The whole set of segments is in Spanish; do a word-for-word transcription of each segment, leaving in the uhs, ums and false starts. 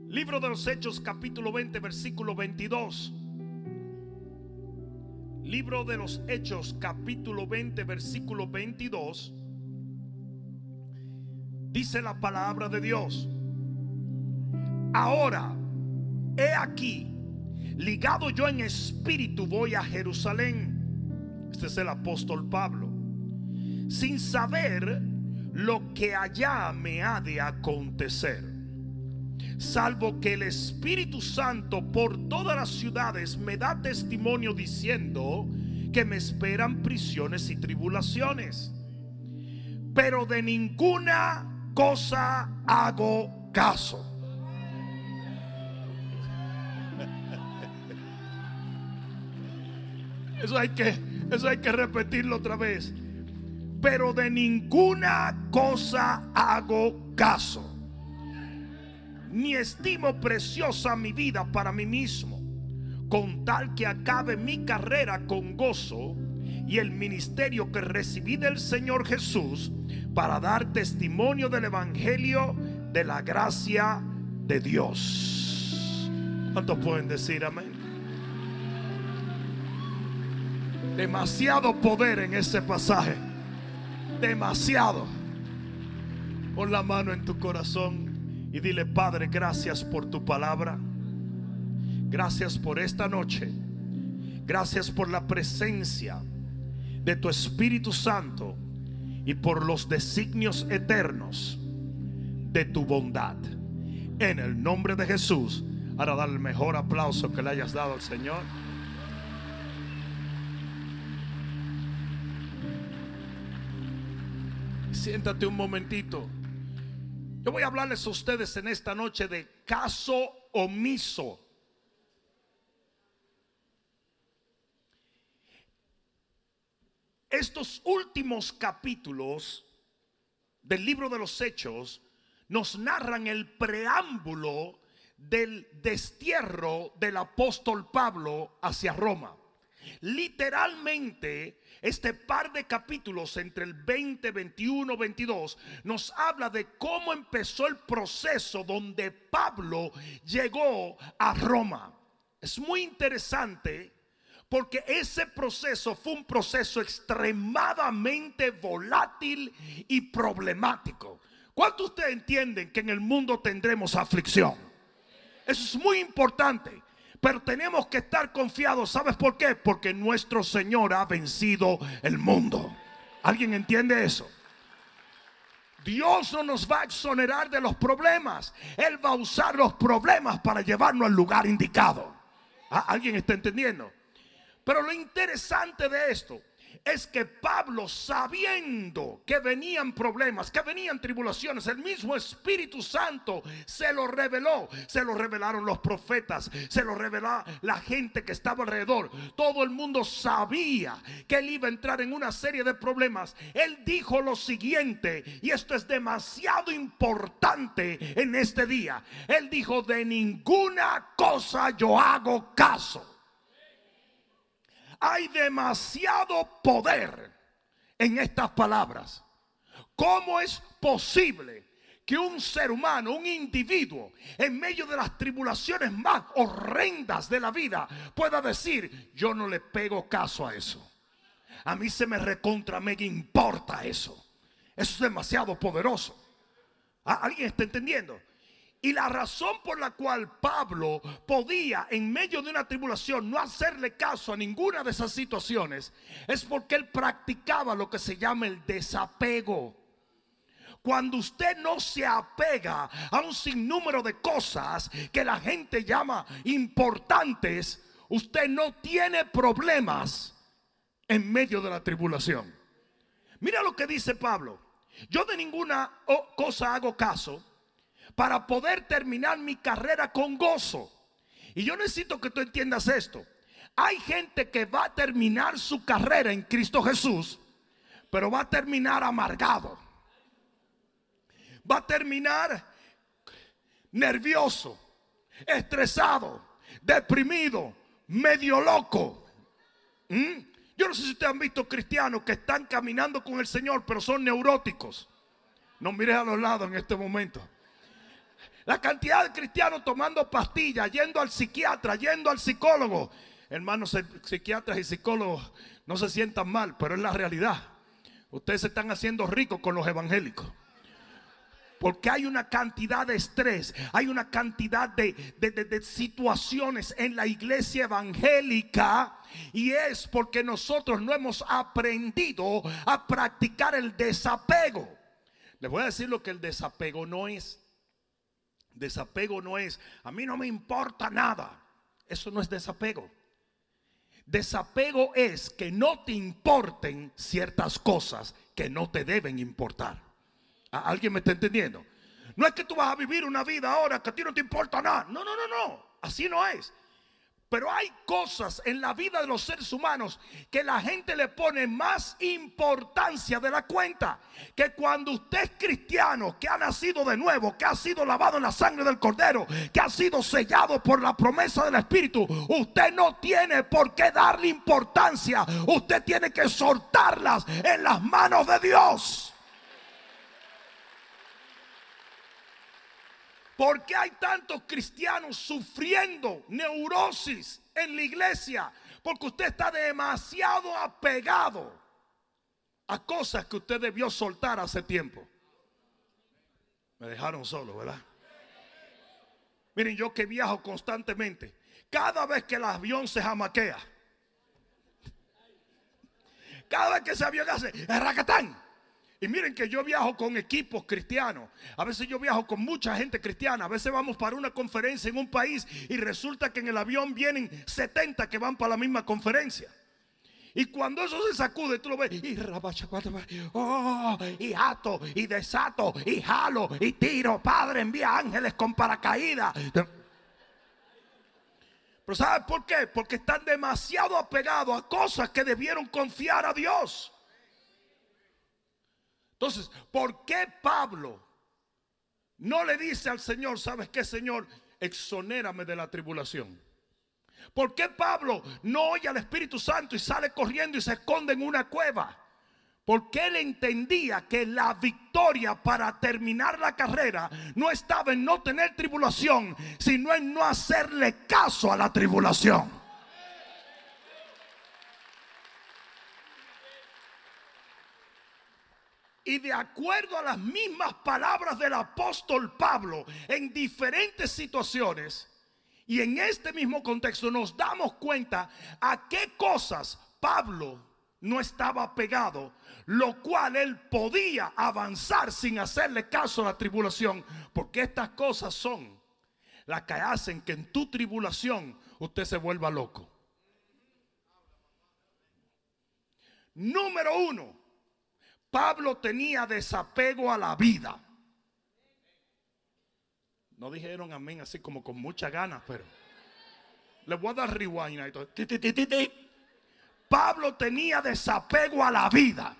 Libro de los Hechos, capítulo veinte, versículo veintidós. Libro de los Hechos, capítulo veinte, versículo veintidós. Dice la palabra de Dios: ahora, he aquí, ligado yo en espíritu, voy a Jerusalén. Este es el apóstol Pablo, sin saber lo que allá me ha de acontecer, salvo que el Espíritu Santo por todas las ciudades me da testimonio diciendo que me esperan prisiones y tribulaciones. Pero de ninguna cosa hago caso. Eso hay que, eso hay que repetirlo otra vez. Pero de ninguna cosa hago caso, ni estimo preciosa mi vida para mí mismo, con tal que acabe mi carrera con gozo y el ministerio que recibí del Señor Jesús, para dar testimonio del evangelio de la gracia de Dios. ¿Cuántos pueden decir amén? Demasiado poder en ese pasaje. Demasiado. Pon la mano en tu corazón y dile: Padre, gracias por tu palabra. Gracias por esta noche. Gracias por la presencia de tu Espíritu Santo y por los designios eternos de tu bondad. En el nombre de Jesús. Ahora dale el mejor aplauso que le hayas dado al Señor. Siéntate un momentito. Yo voy a hablarles a ustedes en esta noche de caso omiso. Estos últimos capítulos del libro de los Hechos nos narran el preámbulo del destierro del apóstol Pablo hacia Roma. Literalmente, este par de capítulos entre el veinte, veintiuno, veintidós nos habla de cómo empezó el proceso donde Pablo llegó a Roma. Es muy interesante porque ese proceso fue un proceso extremadamente volátil y problemático. ¿Cuántos de ustedes entienden que en el mundo tendremos aflicción? Eso es muy importante. Pero tenemos que estar confiados. ¿Sabes por qué? Porque nuestro Señor ha vencido el mundo. ¿Alguien entiende eso? Dios no nos va a exonerar de los problemas. Él va a usar los problemas para llevarnos al lugar indicado. ¿Alguien está entendiendo? Pero lo interesante de esto es que Pablo, sabiendo que venían problemas, que venían tribulaciones, el mismo Espíritu Santo se lo reveló. Se lo revelaron los profetas, se lo reveló la gente que estaba alrededor. Todo el mundo sabía que él iba a entrar en una serie de problemas. Él dijo lo siguiente, y esto es demasiado importante en este día. Él dijo: de ninguna cosa yo hago caso. Hay demasiado poder en estas palabras. ¿Cómo es posible que un ser humano, un individuo, en medio de las tribulaciones más horrendas de la vida, pueda decir: yo no le pego caso a eso? A mí se me recontra mega importa eso. Eso es demasiado poderoso. ¿Alguien está entendiendo? Y la razón por la cual Pablo podía, en medio de una tribulación, no hacerle caso a ninguna de esas situaciones, es porque él practicaba lo que se llama el desapego. Cuando usted no se apega a un sinnúmero de cosas que la gente llama importantes, usted no tiene problemas en medio de la tribulación. Mira lo que dice Pablo: yo de ninguna cosa hago caso, para poder terminar mi carrera con gozo. Y yo necesito que tú entiendas esto. Hay gente que va a terminar su carrera en Cristo Jesús, pero va a terminar amargado. Va a terminar nervioso, estresado, deprimido, medio loco. ¿Mm? Yo no sé si ustedes han visto cristianos que están caminando con el Señor, pero son neuróticos. No mires a los lados en este momento. La cantidad de cristianos tomando pastillas, yendo al psiquiatra, yendo al psicólogo. Hermanos, psiquiatras y psicólogos, no se sientan mal, pero es la realidad. Ustedes se están haciendo ricos con los evangélicos. Porque hay una cantidad de estrés, hay una cantidad de, de, de, de situaciones en la iglesia evangélica. Y es porque nosotros no hemos aprendido a practicar el desapego. Les voy a decir lo que el desapego no es. Desapego no es, a mí no me importa nada. Eso no es desapego. Desapego es que no te importen ciertas cosas que no te deben importar. ¿Alguien me está entendiendo? No es que tú vas a vivir una vida ahora que a ti no te importa nada. No, no, no, no. Así no es. Pero hay cosas en la vida de los seres humanos que la gente le pone más importancia de la cuenta. Que cuando usted es cristiano, que ha nacido de nuevo, que ha sido lavado en la sangre del Cordero, que ha sido sellado por la promesa del Espíritu, usted no tiene por qué darle importancia. Usted tiene que soltarlas en las manos de Dios. ¿Por qué hay tantos cristianos sufriendo neurosis en la iglesia? Porque usted está demasiado apegado a cosas que usted debió soltar hace tiempo. Me dejaron solo, ¿verdad? Miren, yo que viajo constantemente, cada vez que el avión se jamaquea, cada vez que ese avión hace ¡racatán! Y miren que yo viajo con equipos cristianos. A veces yo viajo con mucha gente cristiana. A veces vamos para una conferencia en un país y resulta que en el avión vienen setenta que van para la misma conferencia. Y cuando eso se sacude, tú lo ves y oh, y ato, y desato, y jalo, y tiro. Padre, envía ángeles con paracaídas. Pero ¿sabes por qué? Porque están demasiado apegados a cosas que debieron confiar a Dios. Entonces, ¿por qué Pablo no le dice al Señor, ¿sabes qué, Señor? Exonérame de la tribulación. ¿Por qué Pablo no oye al Espíritu Santo y sale corriendo y se esconde en una cueva? Porque él entendía que la victoria para terminar la carrera no estaba en no tener tribulación, sino en no hacerle caso a la tribulación. Y de acuerdo a las mismas palabras del apóstol Pablo en diferentes situaciones y en este mismo contexto nos damos cuenta a qué cosas Pablo no estaba pegado, lo cual él podía avanzar sin hacerle caso a la tribulación, porque estas cosas son las que hacen que en tu tribulación usted se vuelva loco. Número uno, Pablo tenía desapego a la vida. No dijeron amén así como con muchas ganas, pero les voy a dar rewind ahí. Ti, ti, ti, ti, ti. Pablo tenía desapego a la vida.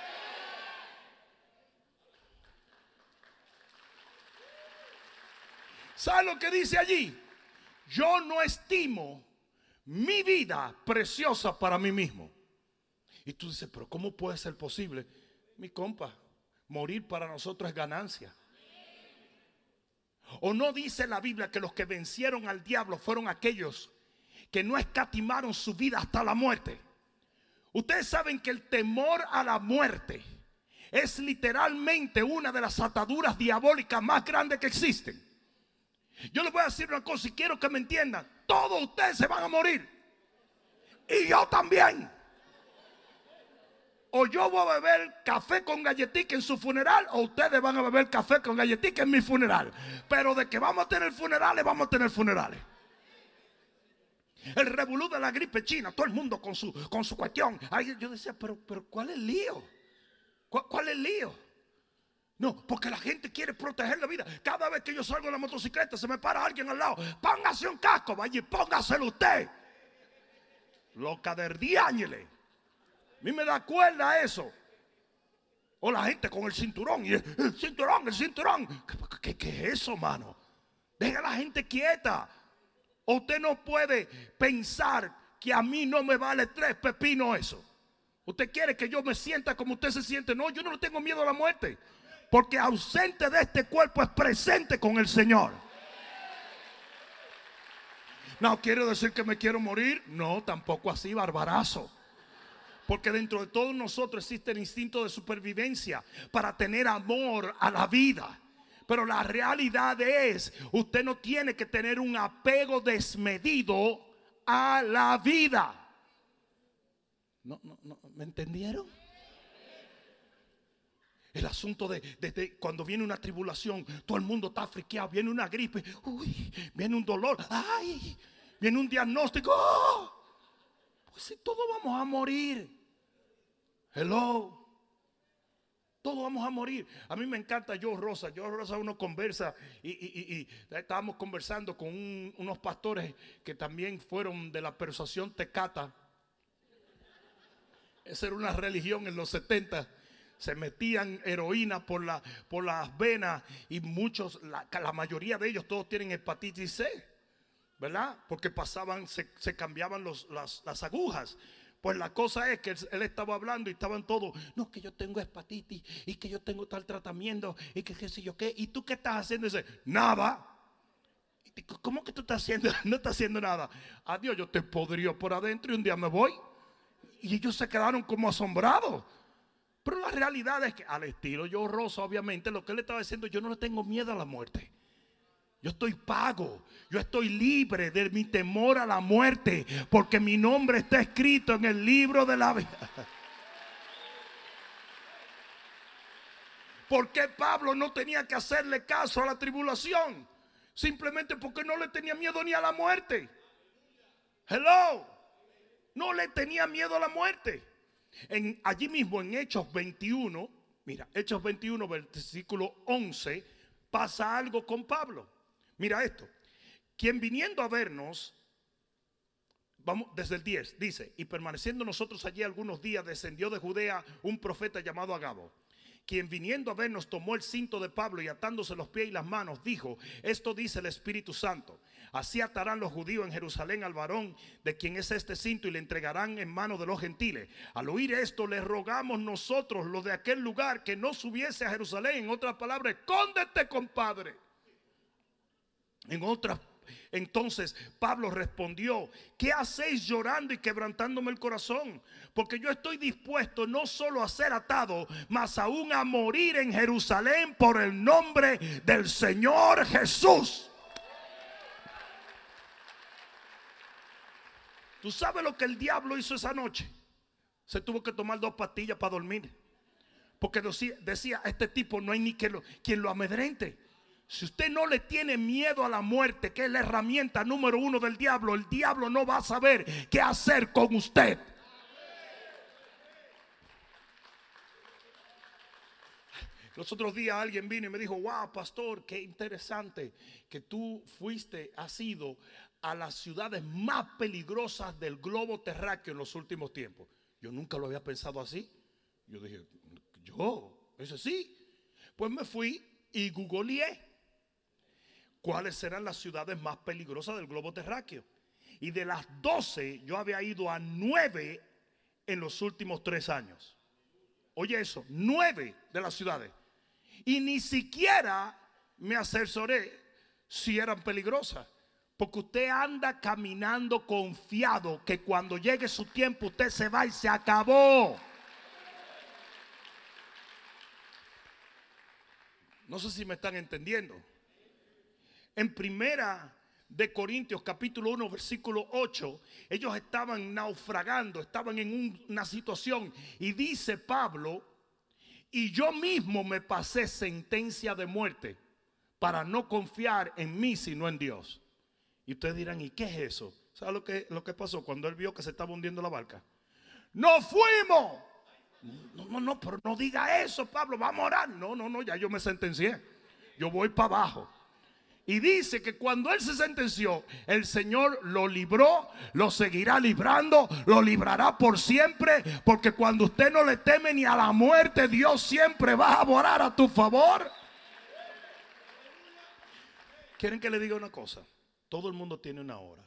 ¿Sabe lo que dice allí? Yo no estimo mi vida preciosa para mí mismo. Y tú dices, pero ¿cómo puede ser posible? Mi compa, morir para nosotros es ganancia. ¿O no dice la Biblia que los que vencieron al diablo fueron aquellos que no escatimaron su vida hasta la muerte? Ustedes saben que el temor a la muerte es literalmente una de las ataduras diabólicas más grandes que existen. Yo les voy a decir una cosa y quiero que me entiendan. Todos ustedes se van a morir. Y yo también. O yo voy a beber café con galletica en su funeral, o ustedes van a beber café con galletica en mi funeral. Pero de que vamos a tener funerales, vamos a tener funerales. El revolú de la gripe china, todo el mundo con su, con su cuestión. Ay, yo decía, pero, pero ¿cuál es el lío? ¿Cuál, ¿Cuál es el lío? No, porque la gente quiere proteger la vida. Cada vez que yo salgo en la motocicleta se me para alguien al lado. Póngase un casco, vaya y póngaselo usted. Loca de diáñele. A mí me da cuerda eso. O la gente con el cinturón. Y el, el cinturón, el cinturón. ¿Qué, qué, qué es eso, mano? Deja a la gente quieta. O usted no puede pensar que a mí no me vale tres pepinos eso. Usted quiere que yo me sienta como usted se siente. No, yo no le tengo miedo a la muerte. Porque ausente de este cuerpo es presente con el Señor. No quiero decir que me quiero morir. No, tampoco así, barbarazo. Porque dentro de todos nosotros existe el instinto de supervivencia para tener amor a la vida. Pero la realidad es, usted no tiene que tener un apego desmedido a la vida. No, no, no, ¿me entendieron? El asunto de, de, de cuando viene una tribulación, todo el mundo está friqueado, viene una gripe, uy, viene un dolor, ay, viene un diagnóstico, ¡oh! Pues si todos vamos a morir. Hello. Todos vamos a morir. A mí me encanta Joe Rosa. Joe Rosa uno conversa y, y, y, y estábamos conversando con un, unos pastores que también fueron de la persuasión tecata. Esa era una religión en los setenta. Se metían heroína por, la, por las venas y muchos, la, la mayoría de ellos todos tienen hepatitis C, ¿verdad? Porque pasaban, se, se cambiaban los, las, las agujas. Pues la cosa es que él, él estaba hablando y estaban todos, no, que yo tengo hepatitis y que yo tengo tal tratamiento y que qué sé yo qué. ¿Y tú qué estás haciendo? Y dice, nada. ¿Cómo que tú estás haciendo? No estás haciendo nada. Adiós, yo te podría por adentro y un día me voy. Y ellos se quedaron como asombrados. Pero la realidad es que al estilo Joe Rosa, obviamente, lo que él estaba diciendo, yo no le tengo miedo a la muerte. Yo estoy pago, yo estoy libre de mi temor a la muerte, porque mi nombre está escrito en el libro de la vida. ¿Por qué Pablo no tenía que hacerle caso a la tribulación? Simplemente porque no le tenía miedo ni a la muerte. Hello, no le tenía miedo a la muerte. En, allí mismo en Hechos veintiuno, mira, Hechos veintiuno, versículo once, pasa algo con Pablo. Mira esto, quien viniendo a vernos, vamos desde el diez, dice, y permaneciendo nosotros allí algunos días, descendió de Judea un profeta llamado Agabo, quien viniendo a vernos tomó el cinto de Pablo y atándose los pies y las manos, dijo, esto dice el Espíritu Santo, así atarán los judíos en Jerusalén al varón de quien es este cinto y le entregarán en manos de los gentiles. Al oír esto, le rogamos nosotros, los de aquel lugar, que no subiese a Jerusalén. En otras palabras, escóndete, compadre. En otras, entonces Pablo respondió, ¿qué hacéis llorando y quebrantándome el corazón? Porque yo estoy dispuesto no solo a ser atado, mas aún a morir en Jerusalén por el nombre del Señor Jesús. ¿Tú sabes lo que el diablo hizo esa noche? Se tuvo que tomar dos pastillas para dormir. Porque decía, decía este tipo no hay ni que lo, quien lo amedrente. Si usted no le tiene miedo a la muerte, que es la herramienta número uno del diablo, el diablo no va a saber qué hacer con usted. Los otros días alguien vino y me dijo, wow, pastor, qué interesante que tú fuiste, has ido a las ciudades más peligrosas del globo terráqueo en los últimos tiempos. Yo nunca lo había pensado así. Yo dije, yo, eso sí. Pues me fui y googleé cuáles serán las ciudades más peligrosas del globo terráqueo. Y de las doce, yo había ido a nueve en los últimos tres años. Oye eso, nueve de las ciudades. Y ni siquiera me asesoré si eran peligrosas. Porque usted anda caminando confiado que cuando llegue su tiempo usted se va y se acabó. No sé si me están entendiendo. En primera de Corintios capítulo uno versículo ocho, ellos estaban naufragando, estaban en un, una situación. Y dice Pablo, y yo mismo me pasé sentencia de muerte para no confiar en mí sino en Dios. Y ustedes dirán, ¿y qué es eso? ¿Sabe lo que, lo que pasó cuando él vio que se estaba hundiendo la barca? ¡Nos fuimos! No, no, no, pero no diga eso, Pablo, vamos a orar. No, no, no, ya yo me sentencié. Yo voy para abajo. Y dice que cuando él se sentenció, el Señor lo libró, lo seguirá librando, lo librará por siempre. Porque cuando usted no le teme ni a la muerte, Dios siempre va a orar a tu favor. ¿Quieren que le diga una cosa? Todo el mundo tiene una hora.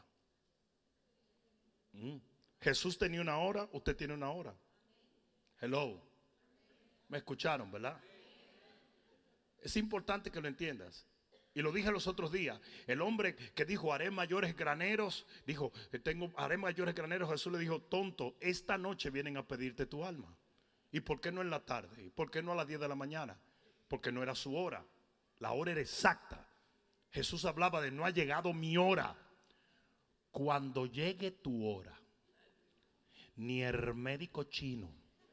Mm. Jesús tenía una hora, usted tiene una hora. Hello. Me escucharon, ¿verdad? Es importante que lo entiendas. Y lo dije los otros días. El hombre que dijo haré mayores graneros, dijo tengo, haré mayores graneros. Jesús le dijo, tonto, esta noche vienen a pedirte tu alma. ¿Y por qué no en la tarde? ¿Y por qué no a las diez de la mañana? Porque no era su hora. La hora era exacta. Jesús hablaba de no ha llegado mi hora. Cuando llegue tu hora, ni el médico chino.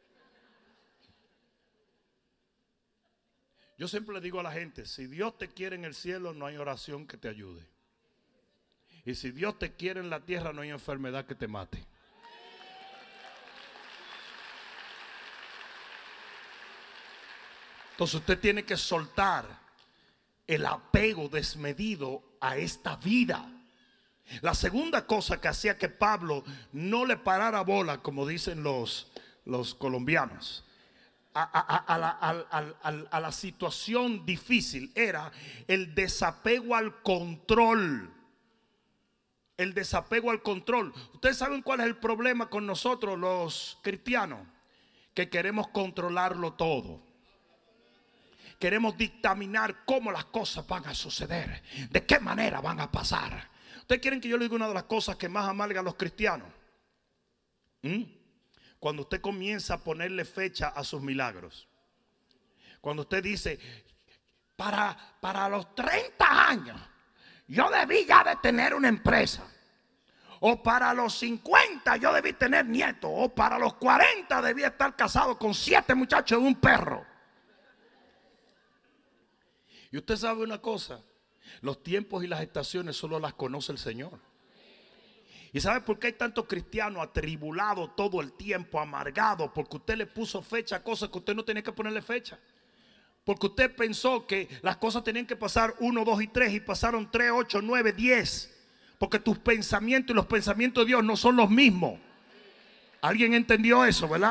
Yo siempre le digo a la gente, si Dios te quiere en el cielo, no hay oración que te ayude. Y si Dios te quiere en la tierra, no hay enfermedad que te mate. Entonces usted tiene que soltar el apego desmedido a esta vida. La segunda cosa que hacía que Pablo no le parara bola, como dicen los, los colombianos, a, a, a, la, a, a, a la situación difícil, era el desapego al control. El desapego al control. Ustedes saben cuál es el problema con nosotros los cristianos, que queremos controlarlo todo. Queremos dictaminar cómo las cosas van a suceder, de qué manera van a pasar. ¿Ustedes quieren que yo le diga una de las cosas que más amarga a los cristianos? ¿Mm? Cuando usted comienza a ponerle fecha a sus milagros. Cuando usted dice, para, para los treinta años, yo debí ya de tener una empresa. O para los cincuenta yo debí tener nietos. O para los cuarenta debí estar casado con siete muchachos de un perro. Y usted sabe una cosa, los tiempos y las estaciones solo las conoce el Señor. ¿Y sabe por qué hay tantos cristianos atribulados todo el tiempo, amargados? Porque usted le puso fecha a cosas que usted no tenía que ponerle fecha. Porque usted pensó que las cosas tenían que pasar uno, dos y tres y pasaron tres, ocho, nueve, diez. Porque tus pensamientos y los pensamientos de Dios no son los mismos. ¿Alguien entendió eso, verdad?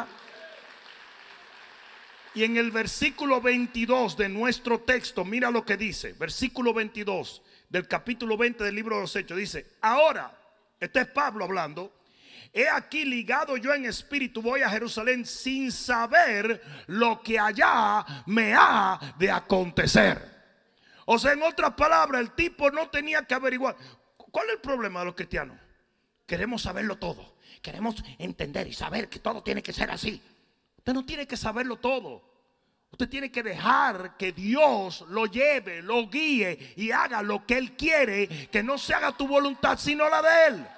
Y en el versículo veintidós de nuestro texto, mira lo que dice. Versículo veintidós del capítulo veinte del libro de los Hechos. Dice, ahora, este es Pablo hablando. He aquí ligado yo en espíritu, voy a Jerusalén sin saber lo que allá me ha de acontecer. O sea, en otras palabras, el tipo no tenía que averiguar. ¿Cuál es el problema de los cristianos? Queremos saberlo todo. Queremos entender y saber que todo tiene que ser así. Usted no tiene que saberlo todo. Usted tiene que dejar que Dios lo lleve, lo guíe y haga lo que Él quiere. Que no se haga tu voluntad sino la de Él.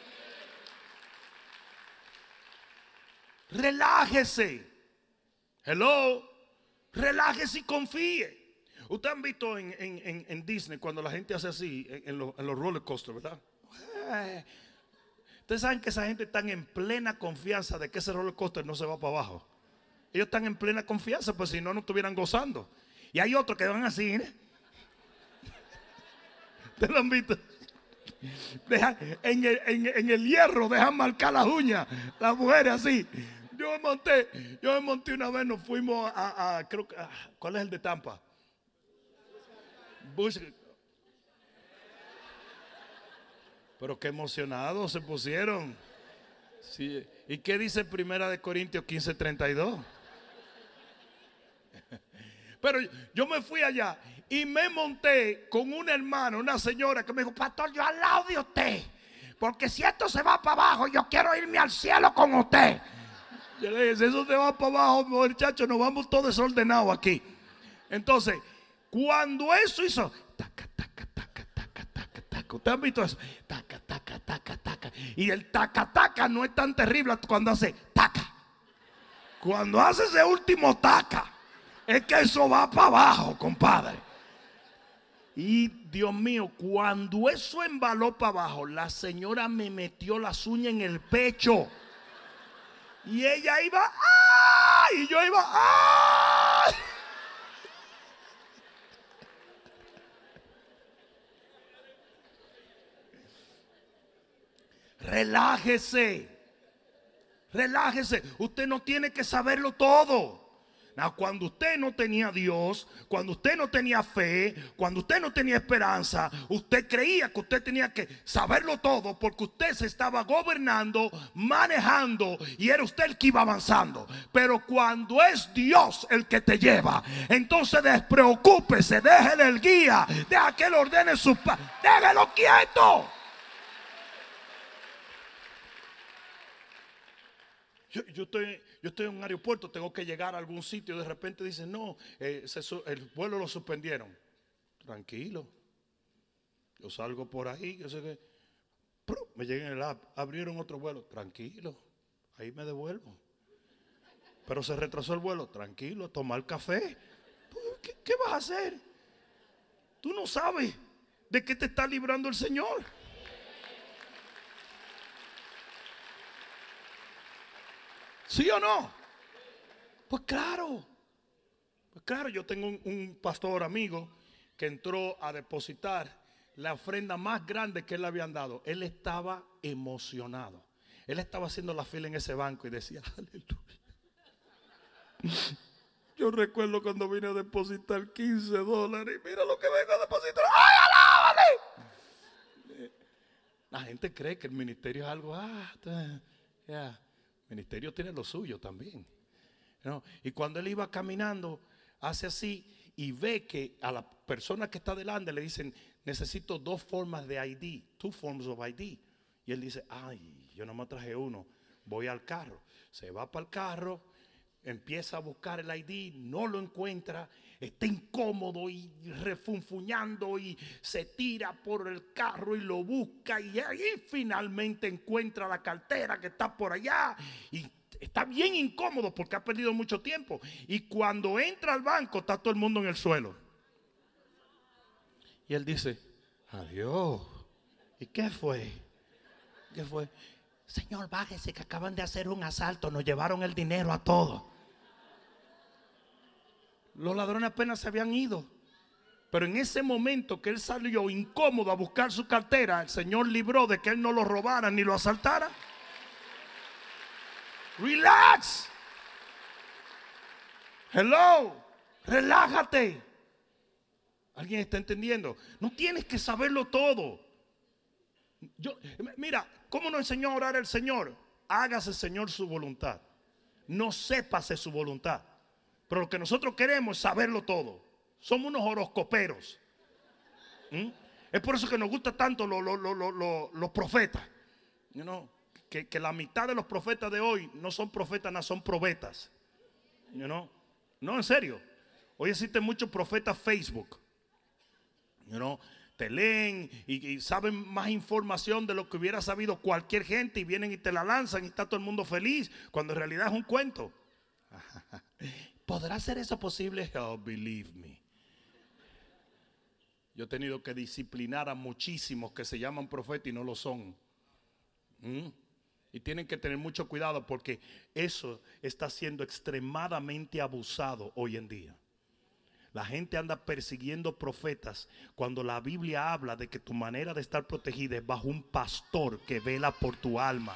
Relájese. Hello. Relájese y confíe. Ustedes han visto en, en, en, en Disney cuando la gente hace así en, en, los, en los roller coasters, ¿verdad? Ustedes saben que esa gente está en plena confianza de que ese roller coaster no se va para abajo. Ellos están en plena confianza, pues si no, no estuvieran gozando. Y hay otros que van así, ¿eh? ¿Ustedes lo han visto? Dejan, en, el, en, en el hierro dejan marcar las uñas. Las mujeres así. Yo me monté, yo me monté una vez, nos fuimos a, a creo que, a, ¿cuál es el de Tampa? Bush. Pero qué emocionados se pusieron. Sí. ¿Y qué dice Primera de Corintios quince treinta y dos? Pero yo me fui allá y me monté con una hermana, una señora que me dijo, pastor, yo al lado de usted, porque si esto se va para abajo, yo quiero irme al cielo con usted. Yo le dije, si eso se va para abajo, muchachos, nos vamos todos desordenados aquí. Entonces, cuando eso hizo, taca, taca, taca, taca, taca, taca, ¿ustedes han visto eso? Taca, taca, taca, taca. Y el taca, taca no es tan terrible cuando hace taca. Cuando hace ese último taca, es que eso va para abajo, compadre. Y Dios mío, cuando eso embaló para abajo, la señora me metió las uñas en el pecho. Y ella iba, ¡ay! Y yo iba, ¡ay! Relájese. Relájese. Usted no tiene que saberlo todo. No, cuando usted no tenía Dios, cuando usted no tenía fe, cuando usted no tenía esperanza, usted creía que usted tenía que saberlo todo porque usted se estaba gobernando, manejando y era usted el que iba avanzando. Pero cuando es Dios el que te lleva, entonces despreocúpese, déjele el guía, deja que él ordene su pasos, déjelo quieto. Yo, yo, estoy, yo estoy en un aeropuerto, tengo que llegar a algún sitio. De repente dicen, no, eh, se, el vuelo lo suspendieron. Tranquilo. Yo salgo por ahí, yo sé que me llegué en el app, abrieron otro vuelo. Tranquilo, ahí me devuelvo. Pero se retrasó el vuelo. Tranquilo, tomar café. ¿Qué, qué vas a hacer? Tú no sabes de qué te está librando el Señor. ¿Sí o no? Pues claro. Pues claro, yo tengo un, un pastor amigo que entró a depositar la ofrenda más grande que él le habían dado. Él estaba emocionado. Él estaba haciendo la fila en ese banco y decía, aleluya. Yo recuerdo cuando vine a depositar quince dólares y mira lo que vengo a depositar. ¡Ay, alábale! La gente cree que el ministerio es algo, ah, ya. Yeah. El ministerio tiene lo suyo también, ¿no? Y cuando él iba caminando, hace así y ve que a la persona que está delante le dicen, necesito dos formas de I D, two forms of I D. Y él dice, ay, yo no me traje uno, voy al carro. Se va para el carro, empieza a buscar el I D, no lo encuentra, está incómodo y refunfuñando y se tira por el carro y lo busca y ahí finalmente encuentra la cartera que está por allá y está bien incómodo porque ha perdido mucho tiempo. Y cuando entra al banco está todo el mundo en el suelo y él dice, adiós. ¿Y qué fue? ¿Qué fue? Señor, bájese que acaban de hacer un asalto, nos llevaron el dinero a todos. Los ladrones apenas se habían ido. Pero en ese momento que él salió incómodo a buscar su cartera, el Señor libró de que él no lo robara ni lo asaltara. Relax. Hello. Relájate. ¿Alguien está entendiendo? No tienes que saberlo todo. Yo, mira, ¿cómo nos enseñó a orar el Señor? Hágase, Señor, su voluntad. No sépase su voluntad. Pero lo que nosotros queremos es saberlo todo. Somos unos horoscoperos. ¿Mm? Es por eso que nos gusta tanto los lo, lo, lo, lo, lo profetas. You know, que, que la mitad de los profetas de hoy no son profetas, no son probetas. You know? No, en serio. Hoy existen muchos profetas Facebook. You know, te leen y, y saben más información de lo que hubiera sabido cualquier gente y vienen y te la lanzan y está todo el mundo feliz cuando en realidad es un cuento. ¿Podrá ser eso posible? Oh, believe me. Yo he tenido que disciplinar a muchísimos que se llaman profetas y no lo son. ¿Mm? Y tienen que tener mucho cuidado porque eso está siendo extremadamente abusado hoy en día. La gente anda persiguiendo profetas cuando la Biblia habla de que tu manera de estar protegida es bajo un pastor que vela por tu alma.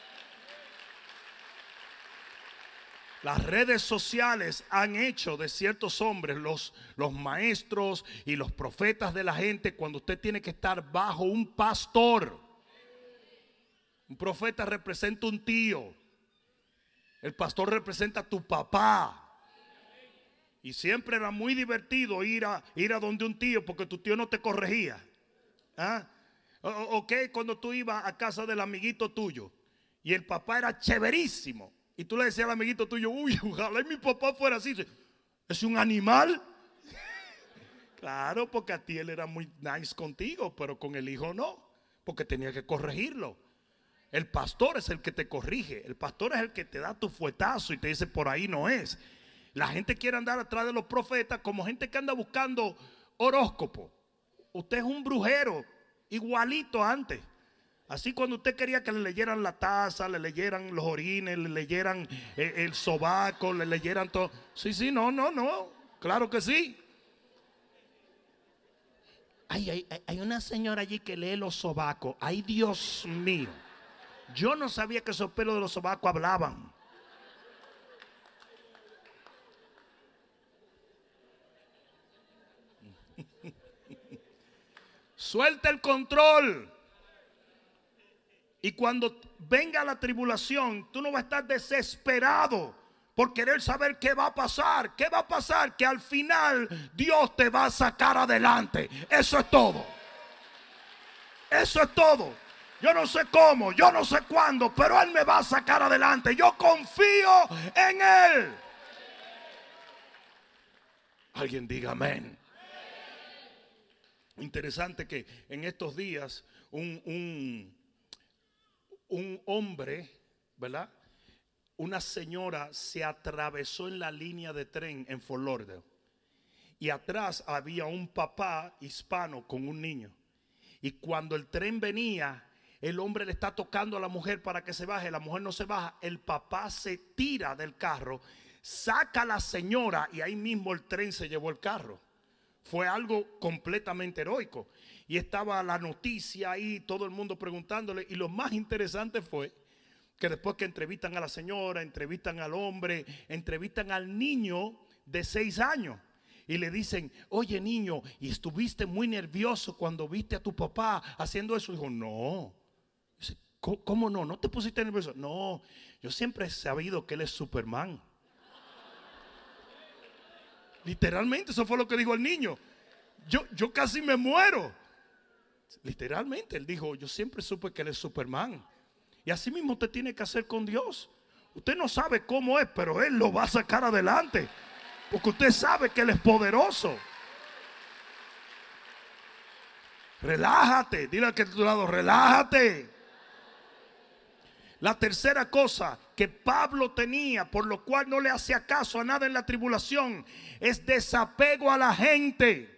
Las redes sociales han hecho de ciertos hombres los, los maestros y los profetas de la gente cuando usted tiene que estar bajo un pastor. Un profeta representa un tío. El pastor representa a tu papá. Y siempre era muy divertido ir a, ir a donde un tío porque tu tío no te corregía. ¿Ah? O, ok, cuando tú ibas a casa del amiguito tuyo y el papá era chéverísimo. Y tú le decías al amiguito tuyo, uy, ojalá mi papá fuera así. ¿Es un animal? Claro, porque a ti él era muy nice contigo, pero con el hijo no, porque tenía que corregirlo. El pastor es el que te corrige. El pastor es el que te da tu fuetazo y te dice, por ahí no es. La gente quiere andar atrás de los profetas como gente que anda buscando horóscopo. Usted es un brujero, igualito antes. Así cuando usted quería que le leyeran la taza, le leyeran los orines, le leyeran eh, el sobaco, le leyeran todo. Sí, sí, no, no, no. Claro que sí. Ay, hay, hay una señora allí que lee los sobacos. Ay, Dios mío. Yo no sabía que esos pelos de los sobacos hablaban. Suelta el control. Y cuando venga la tribulación, tú no vas a estar desesperado por querer saber qué va a pasar. ¿Qué va a pasar? Que al final Dios te va a sacar adelante. Eso es todo. Eso es todo. Yo no sé cómo, yo no sé cuándo, pero Él me va a sacar adelante. Yo confío en Él. Alguien diga amén. Interesante que en estos días un, un, un hombre, ¿verdad? Una señora se atravesó en la línea de tren en Fort Lauderdale. Y atrás había un papá hispano con un niño. Y cuando el tren venía, el hombre le está tocando a la mujer para que se baje. La mujer no se baja. El papá se tira del carro, saca a la señora y ahí mismo el tren se llevó el carro. Fue algo completamente heroico. Y estaba la noticia ahí, todo el mundo preguntándole. Y lo más interesante fue que después que entrevistan a la señora, entrevistan al hombre, entrevistan al niño de seis años. Y le dicen, oye niño, ¿y estuviste muy nervioso cuando viste a tu papá haciendo eso? Y dijo, no. Dice, ¿cómo, ¿cómo no? ¿No te pusiste nervioso? No, yo siempre he sabido que él es Superman. Literalmente, eso fue lo que dijo el niño. Yo, yo casi me muero. Literalmente, él dijo, yo siempre supe que él es Superman. Y así mismo usted tiene que hacer con Dios. Usted no sabe cómo es, pero Él lo va a sacar adelante. Porque usted sabe que Él es poderoso. Relájate. Dile al que está a tu lado, relájate. La tercera cosa que Pablo tenía, por lo cual no le hacía caso a nada en la tribulación, es desapego a la gente.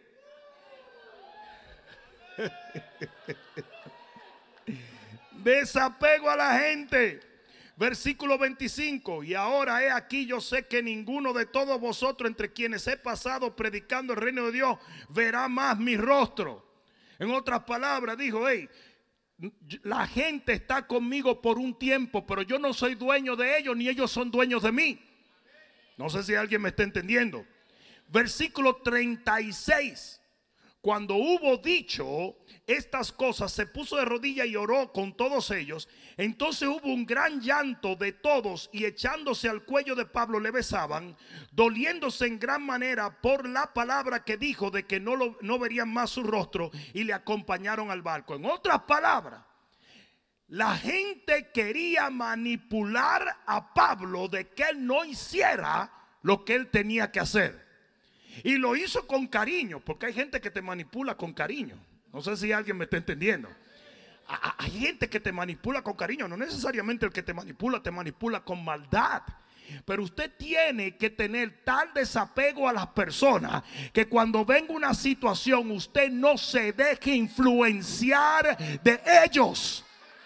Desapego a la gente. Versículo veinticinco. Y ahora he aquí, yo sé que ninguno de todos vosotros, entre quienes he pasado predicando el reino de Dios, verá más mi rostro. En otras palabras dijo, hey, la gente está conmigo por un tiempo, pero yo no soy dueño de ellos, ni ellos son dueños de mí. No sé si alguien me está entendiendo. Versículo treinta y seis. Cuando hubo dicho estas cosas, se puso de rodillas y oró con todos ellos. Entonces hubo un gran llanto de todos, y echándose al cuello de Pablo le besaban, doliéndose en gran manera por la palabra que dijo de que no, lo, no verían más su rostro, y le acompañaron al barco. En otras palabras, la gente quería manipular a Pablo de que él no hiciera lo que él tenía que hacer. Y lo hizo con cariño, porque hay gente que te manipula con cariño. No sé si alguien me está entendiendo. Hay gente que te manipula con cariño. No necesariamente el que te manipula te manipula con maldad. Pero usted tiene que tener tal desapego a las personas que cuando venga una situación usted no se deje influenciar de ellos.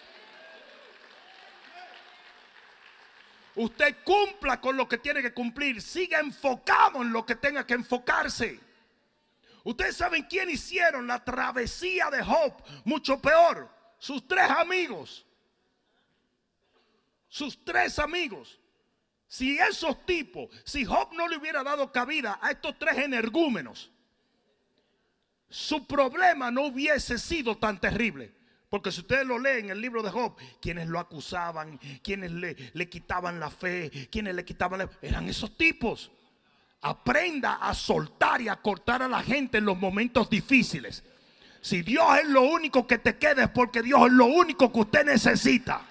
Usted cumpla con lo que tiene que cumplir. Siga enfocado en lo que tenga que enfocarse. Ustedes saben quién hicieron la travesía de Job mucho peor. Sus tres amigos. Sus tres amigos. Si esos tipos, si Job no le hubiera dado cabida a estos tres energúmenos, su problema no hubiese sido tan terrible. Porque si ustedes lo leen en el libro de Job, quienes lo acusaban, quienes le, le quitaban la fe, quienes le quitaban la, eran esos tipos. Aprenda a soltar y a cortar a la gente en los momentos difíciles. Si Dios es lo único que te queda, es porque Dios es lo único que usted necesita.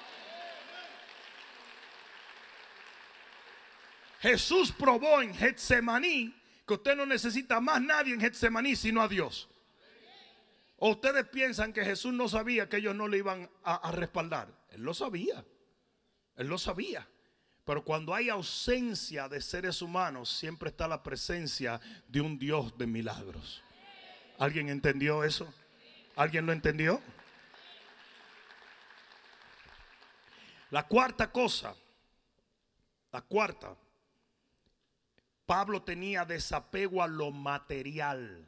Jesús probó en Getsemaní que usted no necesita más nadie en Getsemaní sino a Dios. ¿O ustedes piensan que Jesús no sabía que ellos no le iban a, a respaldar? Él lo sabía. Él lo sabía. Pero cuando hay ausencia de seres humanos, siempre está la presencia de un Dios de milagros. ¿Alguien entendió eso? ¿Alguien lo entendió? La cuarta cosa, la cuarta, Pablo tenía desapego a lo material.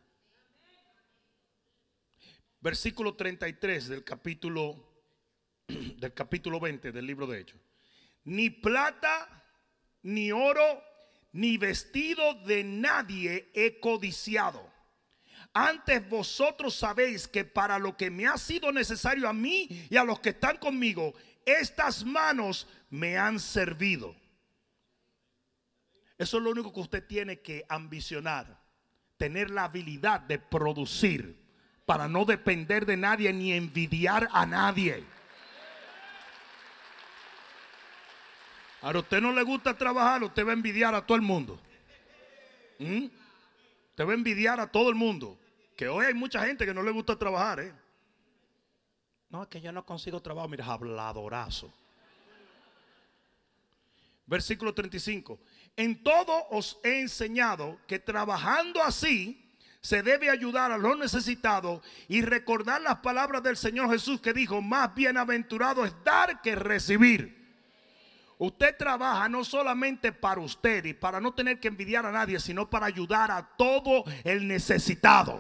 Versículo treinta y tres del capítulo, del capítulo veinte del libro de Hechos. Ni plata, ni oro, ni vestido de nadie he codiciado. Antes vosotros sabéis que para lo que me ha sido necesario a mí y a los que están conmigo, estas manos me han servido. Eso es lo único que usted tiene que ambicionar. Tener la habilidad de producir para no depender de nadie ni envidiar a nadie. Ahora, a usted no le gusta trabajar, usted va a envidiar a todo el mundo. ¿Mm? Usted va a envidiar a todo el mundo. Que hoy hay mucha gente que no le gusta trabajar, ¿eh? No, es que yo no consigo trabajo. Mira, habladorazo. Versículo treinta y cinco. En todo os he enseñado que trabajando así se debe ayudar a los necesitados y recordar las palabras del Señor Jesús que dijo: más bienaventurado es dar que recibir. Usted trabaja no solamente para usted y para no tener que envidiar a nadie, sino para ayudar a todo el necesitado.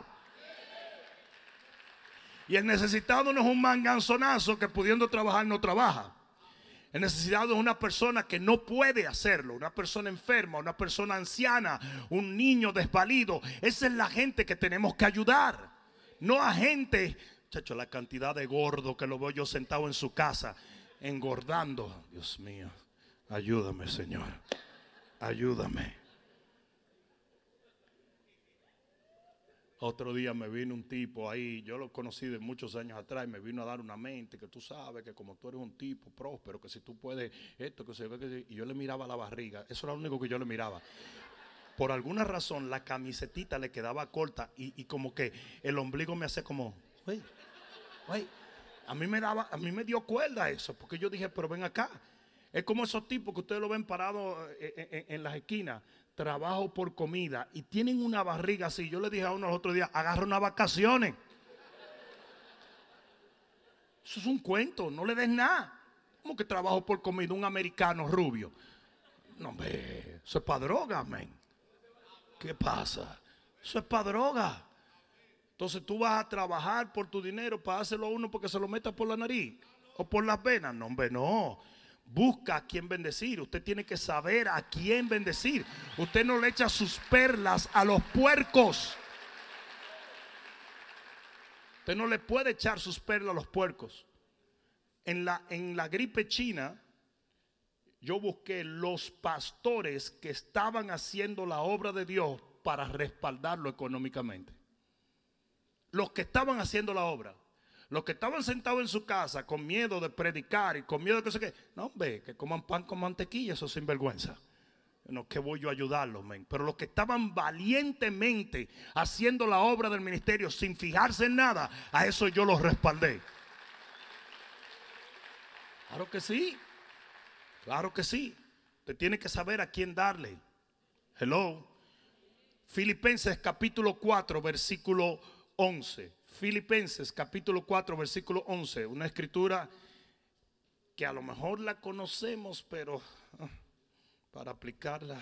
Y el necesitado no es un manganzonazo que pudiendo trabajar no trabaja. El necesitado es una persona que no puede hacerlo, una persona enferma, una persona anciana, un niño desvalido. Esa es la gente que tenemos que ayudar. No a gente, chacho, la cantidad de gordo que lo veo yo sentado en su casa, engordando. Dios mío, ayúdame, Señor, ayúdame. Otro día me vino un tipo ahí, yo lo conocí de muchos años atrás, y me vino a dar una mente que tú sabes que como tú eres un tipo próspero, que si tú puedes esto, que se ve que... Y yo le miraba la barriga, eso era lo único que yo le miraba. Por alguna razón la camisetita le quedaba corta y, y como que el ombligo me hace como, güey, güey. A mí me daba, a mí me dio cuerda eso, porque yo dije, pero ven acá. Es como esos tipos que ustedes lo ven parados en, en, en las esquinas. Trabajo por comida y tienen una barriga así. Yo le dije a uno los otros días, agarra unas vacaciones. Eso es un cuento, no le des nada. ¿Cómo que trabajo por comida? Un americano rubio. No, hombre, eso es para droga, men. ¿Qué pasa? Eso es para droga. Entonces tú vas a trabajar por tu dinero para dárselo a uno porque se lo meta por la nariz o por las venas. No, hombre, no. Busca a quién bendecir. Usted tiene que saber a quién bendecir. Usted no le echa sus perlas a los puercos. Usted no le puede echar sus perlas a los puercos. En la, en la gripe china, yo busqué los pastores que estaban haciendo la obra de Dios para respaldarlo económicamente. Los que estaban haciendo la obra. Los que estaban sentados en su casa con miedo de predicar y con miedo de que se qué. No, hombre, que coman pan con mantequilla, eso sin vergüenza. No, que voy yo a ayudarlos, men. Pero los que estaban valientemente haciendo la obra del ministerio sin fijarse en nada, a eso yo los respaldé. Claro que sí. Claro que sí. Usted tiene que saber a quién darle. Hello. Filipenses capítulo cuatro, versículo once. Filipenses capítulo cuatro, versículo once. Una escritura que a lo mejor la conocemos, pero uh, para aplicarla.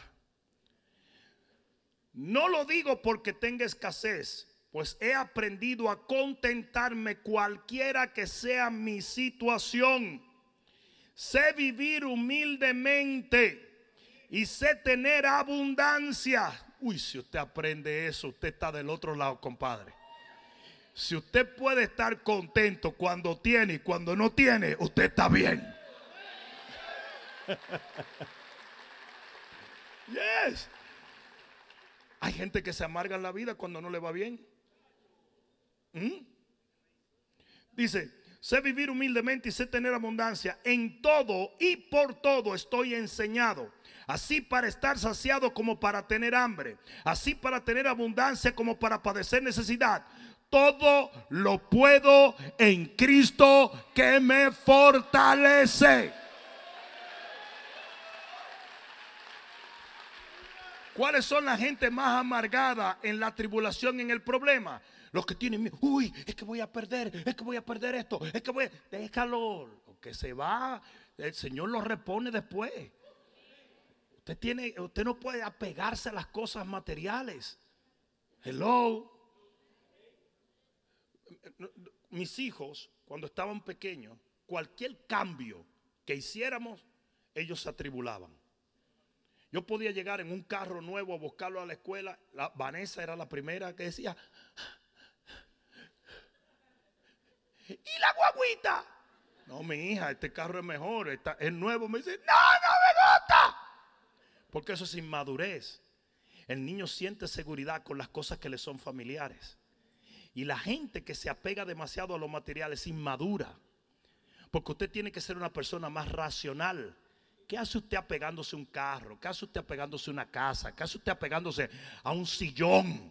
No lo digo porque tenga escasez, pues he aprendido a contentarme cualquiera que sea mi situación. Sé vivir humildemente y sé tener abundancia. Uy, si usted aprende eso, usted está del otro lado, compadre. Si usted puede estar contento cuando tiene y cuando no tiene, usted está bien. Yes. Hay gente que se amarga en la vida cuando no le va bien. ¿Mm? Dice, sé vivir humildemente y sé tener abundancia. En todo y por todo estoy enseñado. Así para estar saciado como para tener hambre. Así para tener abundancia como para padecer necesidad. Todo lo puedo en Cristo que me fortalece. ¿Cuáles son la gente más amargada en la tribulación, en el problema? Los que tienen miedo. Uy, es que voy a perder, es que voy a perder esto, es que voy a... Déjalo, que se va, el Señor lo repone después. Usted tiene, usted no puede apegarse a las cosas materiales. Hello. Mis hijos, cuando estaban pequeños, cualquier cambio que hiciéramos, ellos se atribulaban. Yo podía llegar en un carro nuevo a buscarlo a la escuela. La, Vanessa era la primera que decía, ¿Y la guaguita? No, mi hija, este carro es mejor, está, es nuevo. Me dice, no, no me gusta. Porque eso es inmadurez. El niño siente seguridad con las cosas que le son familiares. Y la gente que se apega demasiado a los materiales es inmadura. Porque usted tiene que ser una persona más racional. ¿Qué hace usted apegándose a un carro? ¿Qué hace usted apegándose a una casa? ¿Qué hace usted apegándose a un sillón?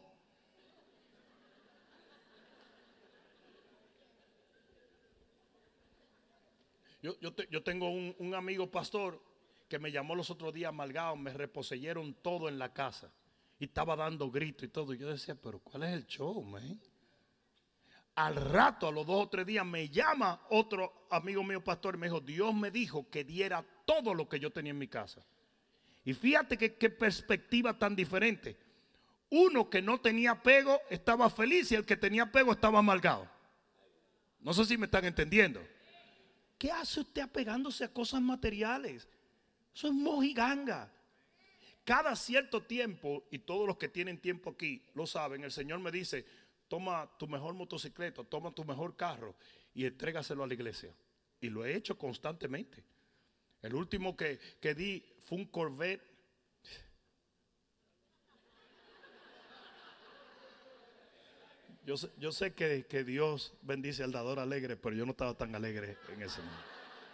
Yo, yo, te, yo tengo un, un amigo pastor que me llamó los otros días amargado. Me reposeyeron todo en la casa. Y estaba dando gritos y todo. Y yo decía, pero ¿cuál es el show, man? Al rato, a los dos o tres días, me llama otro amigo mío pastor y me dijo, Dios me dijo que diera todo lo que yo tenía en mi casa. Y fíjate que qué perspectiva tan diferente. Uno que no tenía apego estaba feliz y el que tenía apego estaba amargado. No sé si me están entendiendo. ¿Qué hace usted apegándose a cosas materiales? Eso es mojiganga. Cada cierto tiempo, y todos los que tienen tiempo aquí lo saben, el Señor me dice, toma tu mejor motocicleta, toma tu mejor carro y entrégaselo a la iglesia. Y lo he hecho constantemente. El último que, que di fue un Corvette. Yo sé, yo sé que, que Dios bendice al dador alegre, pero yo no estaba tan alegre en ese momento.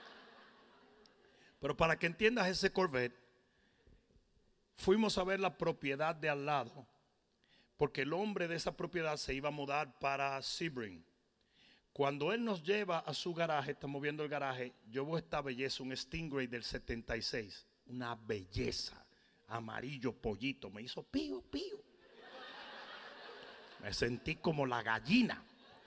Pero para que entiendas ese Corvette, fuimos a ver la propiedad de al lado, porque el hombre de esa propiedad se iba a mudar para Sebring. Cuando él nos lleva a su garaje, estamos viendo el garaje, yo veo esta belleza, un Stingray del setenta y seis, una belleza, amarillo pollito, me hizo pío, pío. Me sentí como la gallina.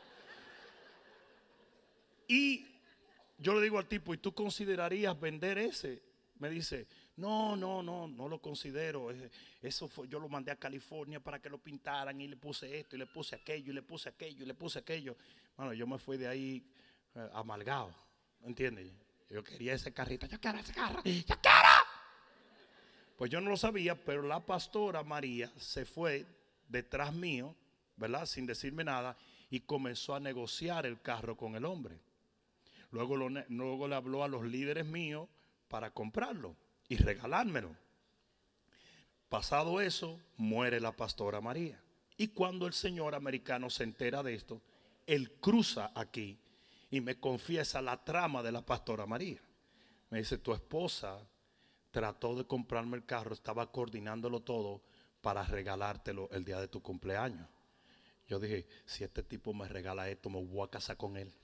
Y yo le digo al tipo, ¿y tú considerarías vender ese? Me dice, no, no, no, no lo considero. Eso fue, yo lo mandé a California para que lo pintaran y le puse esto y le puse aquello y le puse aquello y le puse aquello. Bueno, yo me fui de ahí eh, amargado, ¿entiendes? Yo quería ese carrito, yo quiero ese carro, yo quiero. Pues yo no lo sabía, pero la pastora María se fue detrás mío, ¿verdad? Sin decirme nada, y comenzó a negociar el carro con el hombre. Luego, lo, luego le habló a los líderes míos para comprarlo y regalármelo. Pasado eso, muere la pastora María. Y cuando el señor americano se entera de esto, él cruza aquí y me confiesa la trama de la pastora María. Me dice, tu esposa trató de comprarme el carro, estaba coordinándolo todo para regalártelo el día de tu cumpleaños. Yo dije, si este tipo me regala esto, me voy a casar con él.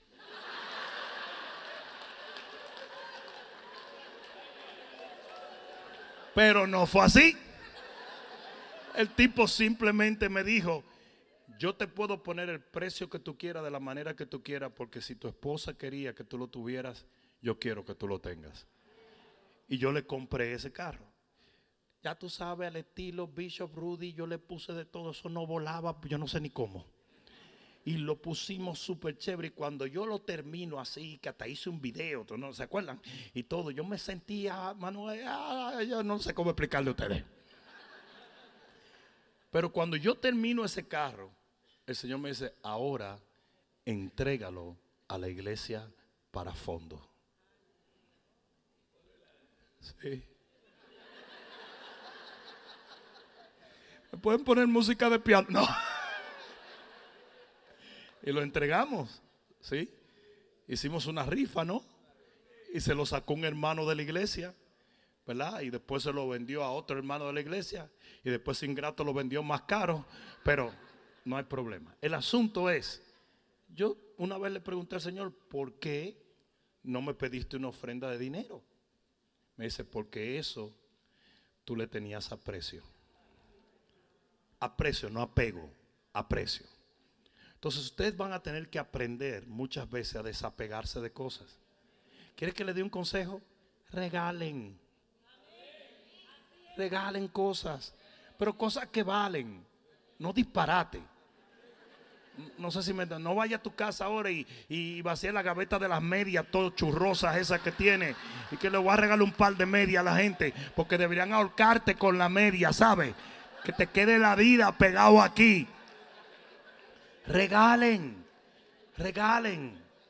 Pero no fue así. El tipo simplemente me dijo, yo te puedo poner el precio que tú quieras de la manera que tú quieras, porque si tu esposa quería que tú lo tuvieras, yo quiero que tú lo tengas. Y yo le compré ese carro. Ya tú sabes, al estilo Bishop Rudy, yo le puse de todo, eso no volaba, yo no sé ni cómo. Y lo pusimos súper chévere. Y cuando yo lo termino así, que hasta hice un video, ¿no se acuerdan? Y todo, yo me sentía, Manuel, ah, yo no sé cómo explicarle a ustedes. Pero cuando yo termino ese carro, el Señor me dice, ahora entrégalo a la iglesia para fondo. Sí. ¿Me pueden poner música de piano? No. Y lo entregamos, ¿sí? Hicimos una rifa, ¿no? Y se lo sacó un hermano de la iglesia, ¿verdad? Y después se lo vendió a otro hermano de la iglesia. Y después Ingrato lo vendió más caro. Pero no hay problema. El asunto es, yo una vez le pregunté al Señor, ¿por qué no me pediste una ofrenda de dinero? Me dice, porque eso tú le tenías aprecio. Aprecio, no apego, aprecio. Entonces ustedes van a tener que aprender muchas veces a desapegarse de cosas. ¿Quiere que le dé un consejo? Regalen. Regalen cosas, pero cosas que valen, no disparate. No sé si me no vaya a tu casa ahora y, y vacía la gaveta de las medias, todo churrosas esas que tiene, y que le voy a regalar un par de medias a la gente, porque deberían ahorcarte con la media, ¿sabes? Que te quede la vida pegado aquí. Regalen, regalen.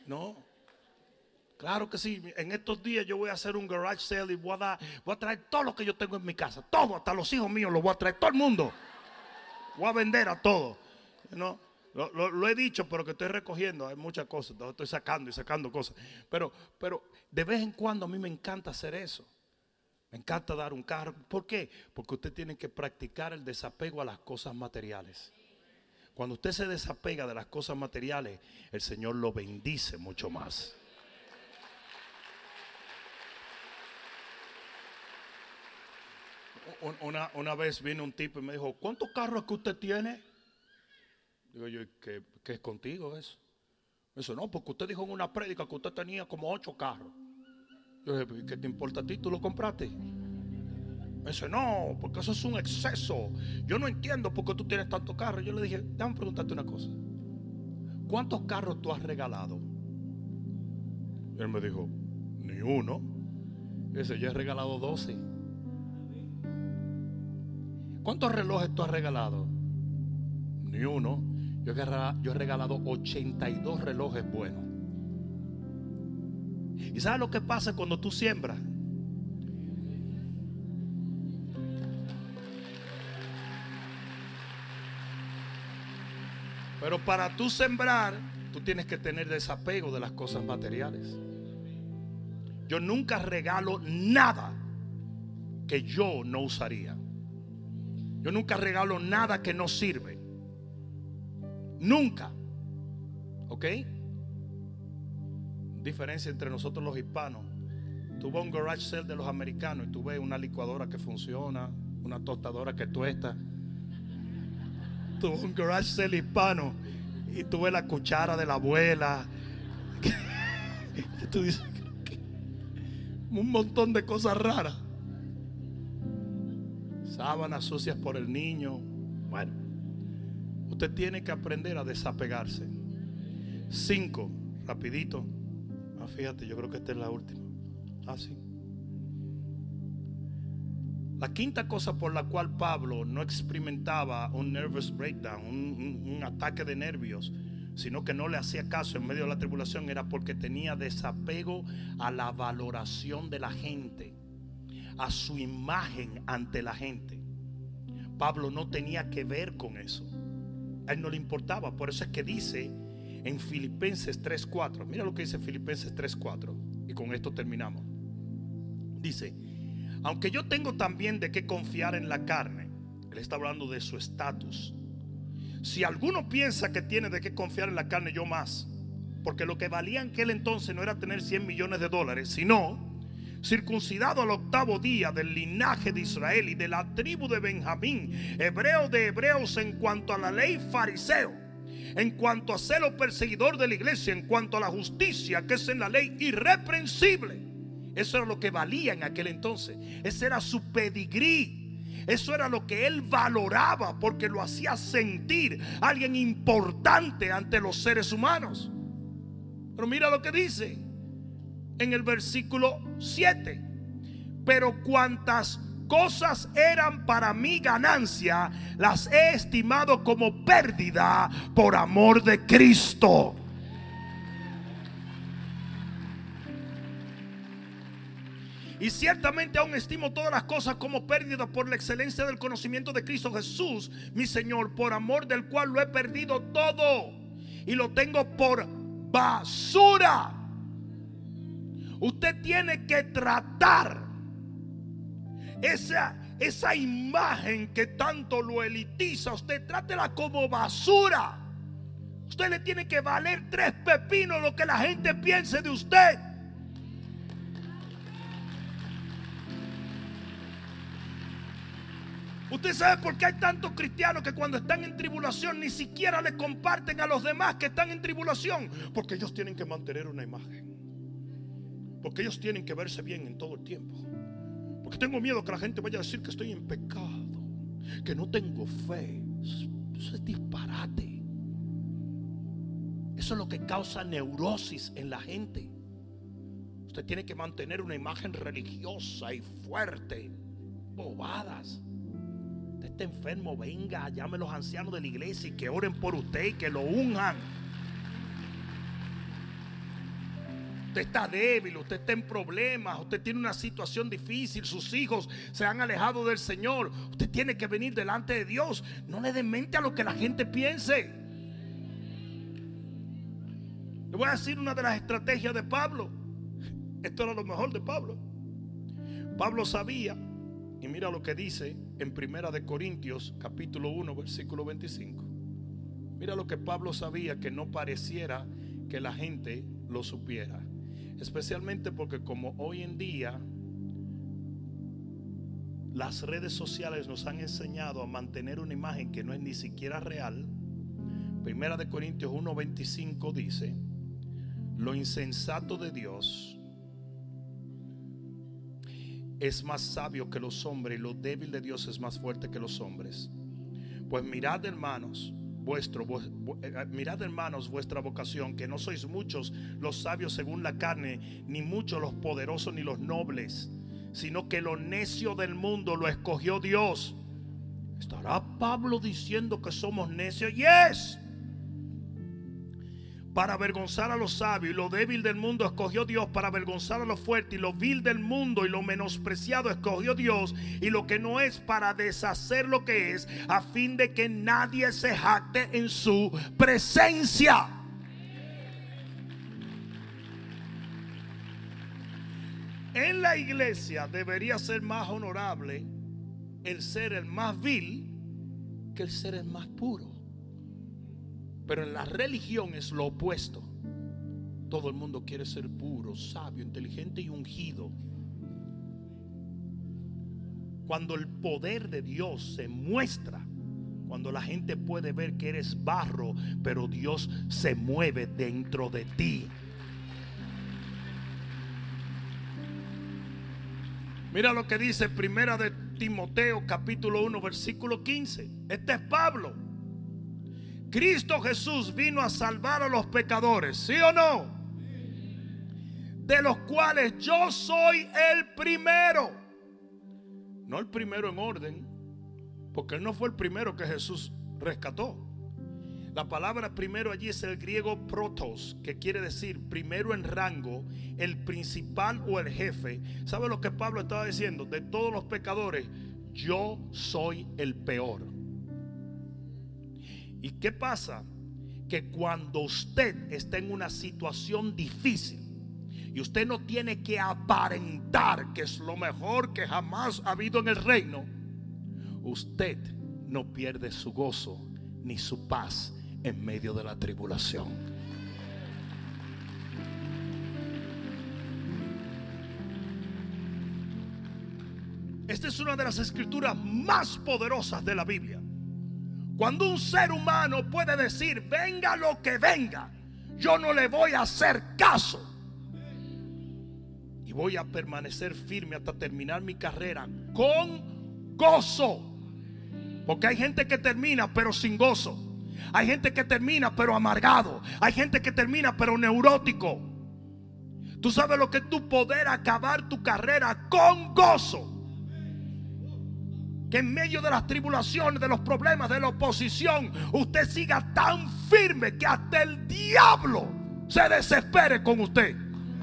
No. Claro que sí. En estos días yo voy a hacer un garage sale y voy a, dar, voy a traer todo lo que yo tengo en mi casa. Todo, hasta los hijos míos los voy a traer. Todo el mundo. Voy a vender a todo. ¿No? Lo, lo, lo he dicho, pero que estoy recogiendo. Hay muchas cosas. Estoy sacando y sacando cosas. Pero, pero de vez en cuando a mí me encanta hacer eso. Me encanta dar un carro. ¿Por qué? Porque usted tiene que practicar el desapego a las cosas materiales. Cuando usted se desapega de las cosas materiales, el Señor lo bendice mucho más. Una, una vez vino un tipo y me dijo: ¿cuántos carros que usted tiene? Digo yo: ¿qué, qué es contigo eso? Me dice: no, porque usted dijo en una prédica que usted tenía como ocho carros. Yo dije: ¿qué te importa a ti? ¿Tú lo compraste? Me dice: no, porque eso es un exceso. Yo no entiendo por qué tú tienes tantos carros. Yo le dije: déjame preguntarte una cosa. ¿Cuántos carros tú has regalado? Y él me dijo: ni uno. Y dice: yo he regalado doce. ¿Cuántos relojes tú has regalado? Ni uno. Yo he, yo he regalado ochenta y dos relojes buenos. ¿Y sabes lo que pasa cuando tú siembras? Pero para tú sembrar, tú tienes que tener desapego de las cosas materiales. Yo nunca regalo nada que yo no usaría. Yo nunca regalo nada que no sirve. Nunca. ¿Ok? Diferencia entre nosotros los hispanos. Tú vas a un garage sale de los americanos y tú ves una licuadora que funciona, una tostadora que tuesta. Tú vas a un garage sale hispano y tú ves la cuchara de la abuela. Tú dices: un montón de cosas raras. Sábanas sucias por el niño. Bueno, usted tiene que aprender a desapegarse. Cinco, rapidito. Ah, fíjate, yo creo que esta es la última. Ah, sí. La quinta cosa por la cual Pablo no experimentaba un nervous breakdown, un, un, un ataque de nervios, sino que no le hacía caso en medio de la tribulación, era porque tenía desapego a la valoración de la gente, a su imagen ante la gente. Pablo no tenía que ver con eso. A él no le importaba. Por eso es que dice en Filipenses tres cuatro. Mira lo que dice Filipenses tres cuatro. Y con esto terminamos. Dice: aunque yo tengo también de qué confiar en la carne. Él está hablando de su estatus. Si alguno piensa que tiene de qué confiar en la carne, yo más. Porque lo que valía en aquel entonces no era tener cien millones de dólares, sino circuncidado al octavo día, del linaje de Israel y de la tribu de Benjamín, hebreo de hebreos, en cuanto a la ley, fariseo, en cuanto a celo, perseguidor de la iglesia, en cuanto a la justicia que es en la ley, irreprensible. Eso era lo que valía en aquel entonces. Ese era su pedigrí. Eso era lo que él valoraba, porque lo hacía sentir alguien importante ante los seres humanos. Pero mira lo que dice en el versículo siete: pero cuantas cosas eran para mí ganancia, las he estimado como pérdida por amor de Cristo. Y ciertamente aún estimo todas las cosas como pérdida por la excelencia del conocimiento de Cristo Jesús, mi Señor, por amor del cual lo he perdido todo y lo tengo por basura. Usted tiene que tratar esa, esa imagen que tanto lo elitiza. Usted trátela como basura. Usted le tiene que valer tres pepinos lo que la gente piense de usted. Usted sabe por qué hay tantos cristianos que cuando están en tribulación ni siquiera le comparten a los demás que están en tribulación, porque ellos tienen que mantener una imagen, porque ellos tienen que verse bien en todo el tiempo, porque tengo miedo que la gente vaya a decir que estoy en pecado, que no tengo fe. Eso es disparate. Eso es lo que causa neurosis en la gente. Usted tiene que mantener una imagen religiosa y fuerte. Bobadas. Usted está enfermo, venga, llame a los ancianos de la iglesia y que oren por usted y que lo unjan. Usted está débil, usted está en problemas, usted tiene una situación difícil, sus hijos se han alejado del Señor. Usted tiene que venir delante de Dios. No le dé mente a lo que la gente piense. Le voy a decir una de las estrategias de Pablo. Esto era lo mejor de Pablo. Pablo sabía, y mira lo que dice en Primera de Corintios capítulo uno versículo veinticinco. Mira lo que Pablo sabía, que no pareciera que la gente lo supiera. Especialmente porque como hoy en día las redes sociales nos han enseñado a mantener una imagen que no es ni siquiera real. Primera de Corintios uno veinticinco dice: lo insensato de Dios es más sabio que los hombres, y lo débil de Dios es más fuerte que los hombres. Pues mirad, hermanos, vuestro mirad hermanos vuestra vocación, que no sois muchos los sabios según la carne, ni muchos los poderosos ni los nobles, sino que lo necio del mundo lo escogió Dios. ¿Estará Pablo diciendo que somos necios? Yes. Para avergonzar a los sabios, y lo débil del mundo escogió Dios para avergonzar a lo fuerte, y lo vil del mundo y lo menospreciado escogió Dios, y lo que no es, para deshacer lo que es, a fin de que nadie se jacte en su presencia. En la iglesia debería ser más honorable el ser el más vil que el ser el más puro. Pero en la religión es lo opuesto. Todo el mundo quiere ser puro, sabio, inteligente y ungido. Cuando el poder de Dios se muestra, cuando la gente puede ver que eres barro, pero Dios se mueve dentro de ti. Mira lo que dice Primera de Timoteo capítulo uno versículo quince. Este es Pablo. Cristo Jesús vino a salvar a los pecadores, ¿sí o no? De los cuales yo soy el primero. No el primero en orden, porque Él no fue el primero que Jesús rescató. La palabra primero allí es el griego protos, que quiere decir primero en rango, el principal o el jefe. ¿Sabe lo que Pablo estaba diciendo? De todos los pecadores, yo soy el peor. ¿Y qué pasa? Que cuando usted está en una situación difícil y usted no tiene que aparentar que es lo mejor que jamás ha habido en el reino, usted no pierde su gozo ni su paz en medio de la tribulación. Esta es una de las escrituras más poderosas de la Biblia. Cuando un ser humano puede decir: venga lo que venga, yo no le voy a hacer caso y voy a permanecer firme hasta terminar mi carrera con gozo. Porque hay gente que termina pero sin gozo. Hay gente que termina pero amargado. Hay gente que termina pero neurótico. Tú sabes lo que es tu poder acabar tu carrera con gozo. Que en medio de las tribulaciones, de los problemas, de la oposición, usted siga tan firme que hasta el diablo se desespere con usted.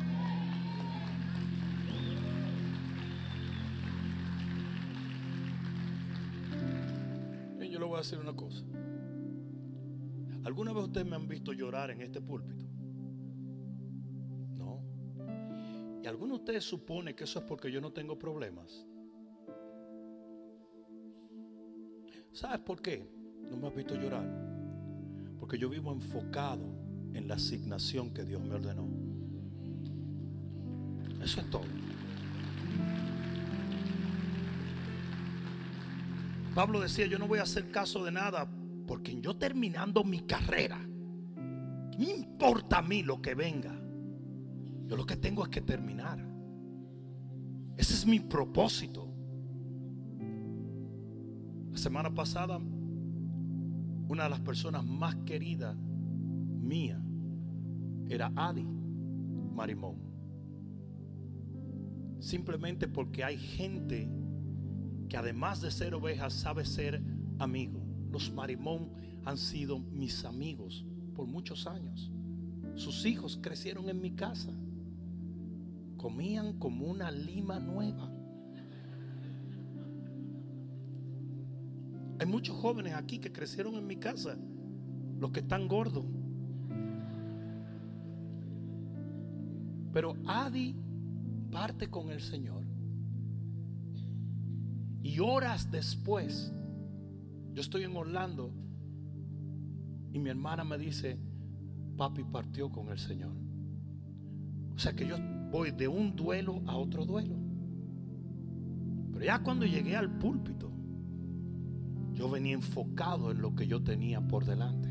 Y yo le voy a decir una cosa. ¿Alguna vez ustedes me han visto llorar en este púlpito? No. ¿Y alguno de ustedes supone que eso es porque yo no tengo problemas? ¿Sabes por qué no me has visto llorar? Porque yo vivo enfocado en la asignación que Dios me ordenó. Eso es todo. Pablo decía: yo no voy a hacer caso de nada, porque yo terminando mi carrera, ¿qué me importa a mí lo que venga? Yo lo que tengo es que terminar. Ese es mi propósito. La semana pasada, una de las personas más queridas mía era Adi Marimón. Simplemente porque hay gente que además de ser ovejas sabe ser amigo. Los Marimón han sido mis amigos por muchos años. Sus hijos crecieron en mi casa. comían como una lima nueva. Hay muchos jóvenes aquí que crecieron en mi casa, los que están gordos. Pero Adi parte con el Señor. Y horas después, yo estoy en Orlando y mi hermana me dice: papi partió con el Señor. O sea que yo voy de un duelo a otro duelo. Pero ya cuando llegué al púlpito, yo venía enfocado en lo que yo tenía por delante.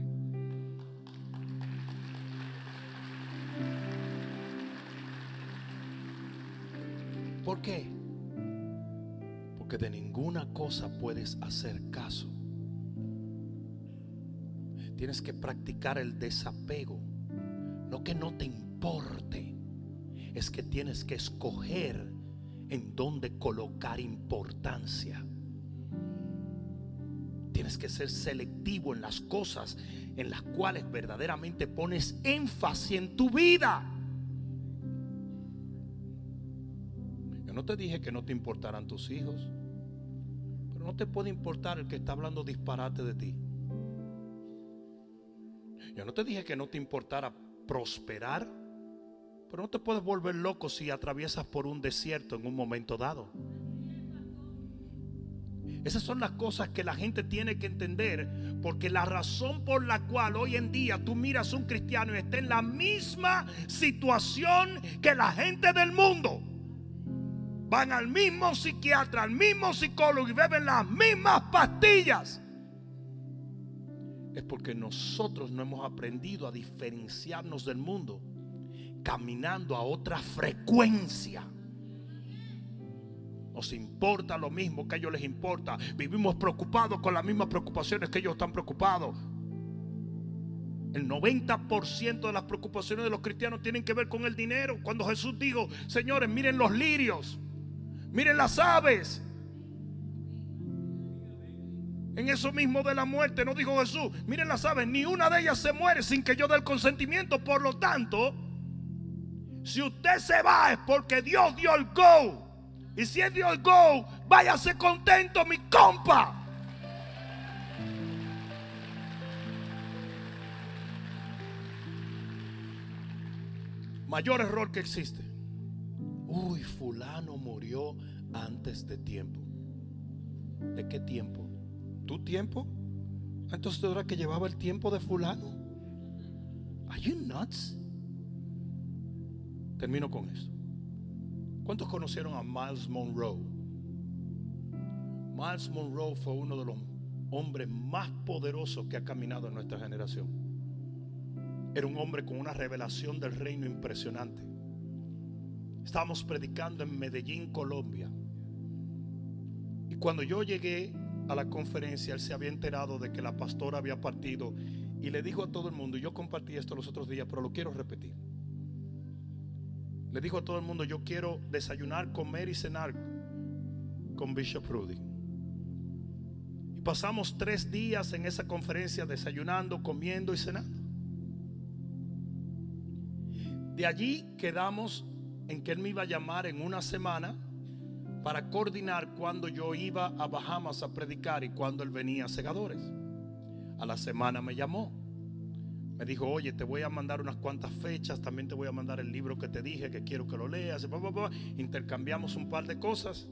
¿Por qué? Porque de ninguna cosa puedes hacer caso. Tienes que practicar el desapego. No que no te importe, es que tienes que escoger en dónde colocar importancia. Tienes que ser selectivo en las cosas en las cuales verdaderamente pones énfasis en tu vida. Yo no te dije que no te importaran tus hijos, pero no te puede importar el que está hablando disparate de ti. Yo no te dije que no te importara prosperar, pero no te puedes volver loco si atraviesas por un desierto en un momento dado. Esas son las cosas que la gente tiene que entender, porque la razón por la cual hoy en día tú miras a un cristiano y está en la misma situación que la gente del mundo, van al mismo psiquiatra, al mismo psicólogo y beben las mismas pastillas, es porque nosotros no hemos aprendido a diferenciarnos del mundo, caminando a otra frecuencia. Nos importa lo mismo que a ellos les importa. Vivimos preocupados con las mismas preocupaciones que ellos están preocupados. El noventa por ciento de las preocupaciones de los cristianos tienen que ver con el dinero. Cuando Jesús dijo: señores, miren los lirios, miren las aves. En eso mismo de la muerte, no dijo Jesús: miren las aves, ni una de ellas se muere sin que yo dé el consentimiento. Por lo tanto, si usted se va es porque Dios dio el go. Y si Él dio el go, váyase contento, mi compa. Mayor error que existe: uy, fulano murió antes de tiempo. ¿De qué tiempo? ¿Tu tiempo? Entonces tú eras que llevaba el tiempo de fulano. Are you nuts? Termino con esto. ¿Cuántos conocieron a Miles Monroe? Miles Monroe fue uno de los hombres más poderosos que ha caminado en nuestra generación. Era un hombre con una revelación del reino impresionante. Estábamos predicando en Medellín, Colombia. Y cuando yo llegué a la conferencia, él se había enterado de que la pastora había partido y le dijo a todo el mundo, y yo compartí esto los otros días, pero lo quiero repetir. Le dijo a todo el mundo: yo quiero desayunar, comer y cenar con Bishop Rudy. Y pasamos tres días en esa conferencia desayunando, comiendo y cenando. De allí quedamos en que él me iba a llamar en una semana para coordinar cuando yo iba a Bahamas a predicar y cuando él venía a Segadores. A la semana me llamó. Me dijo: oye, te voy a mandar unas cuantas fechas, también te voy a mandar el libro que te dije que quiero que lo leas. Intercambiamos un par de cosas.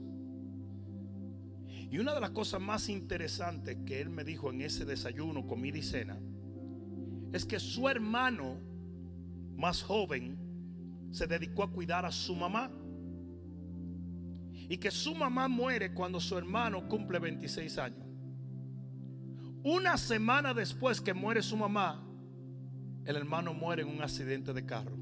Y una de las cosas más interesantes que él me dijo en ese desayuno, comida y cena, es que su hermano más joven se dedicó a cuidar a su mamá, y que su mamá muere cuando su hermano cumple veintiséis años. Una semana después que muere su mamá, el hermano muere en un accidente de carro.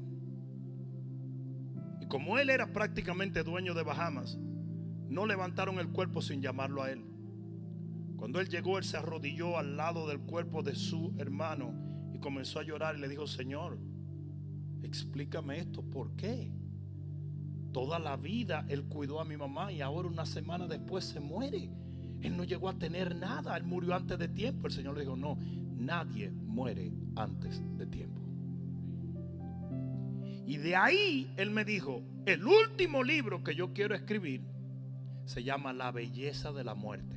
Y como él era prácticamente dueño de Bahamas, no levantaron el cuerpo sin llamarlo a él. Cuando él llegó, él se arrodilló al lado del cuerpo de su hermano y comenzó a llorar y le dijo: Señor, explícame esto, ¿por qué? Toda la vida él cuidó a mi mamá y ahora una semana después se muere. Él no llegó a tener nada, él murió antes de tiempo. El Señor le dijo: no, nadie muere antes de tiempo. Y de ahí él me dijo, el último libro que yo quiero escribir se llama La belleza de la muerte.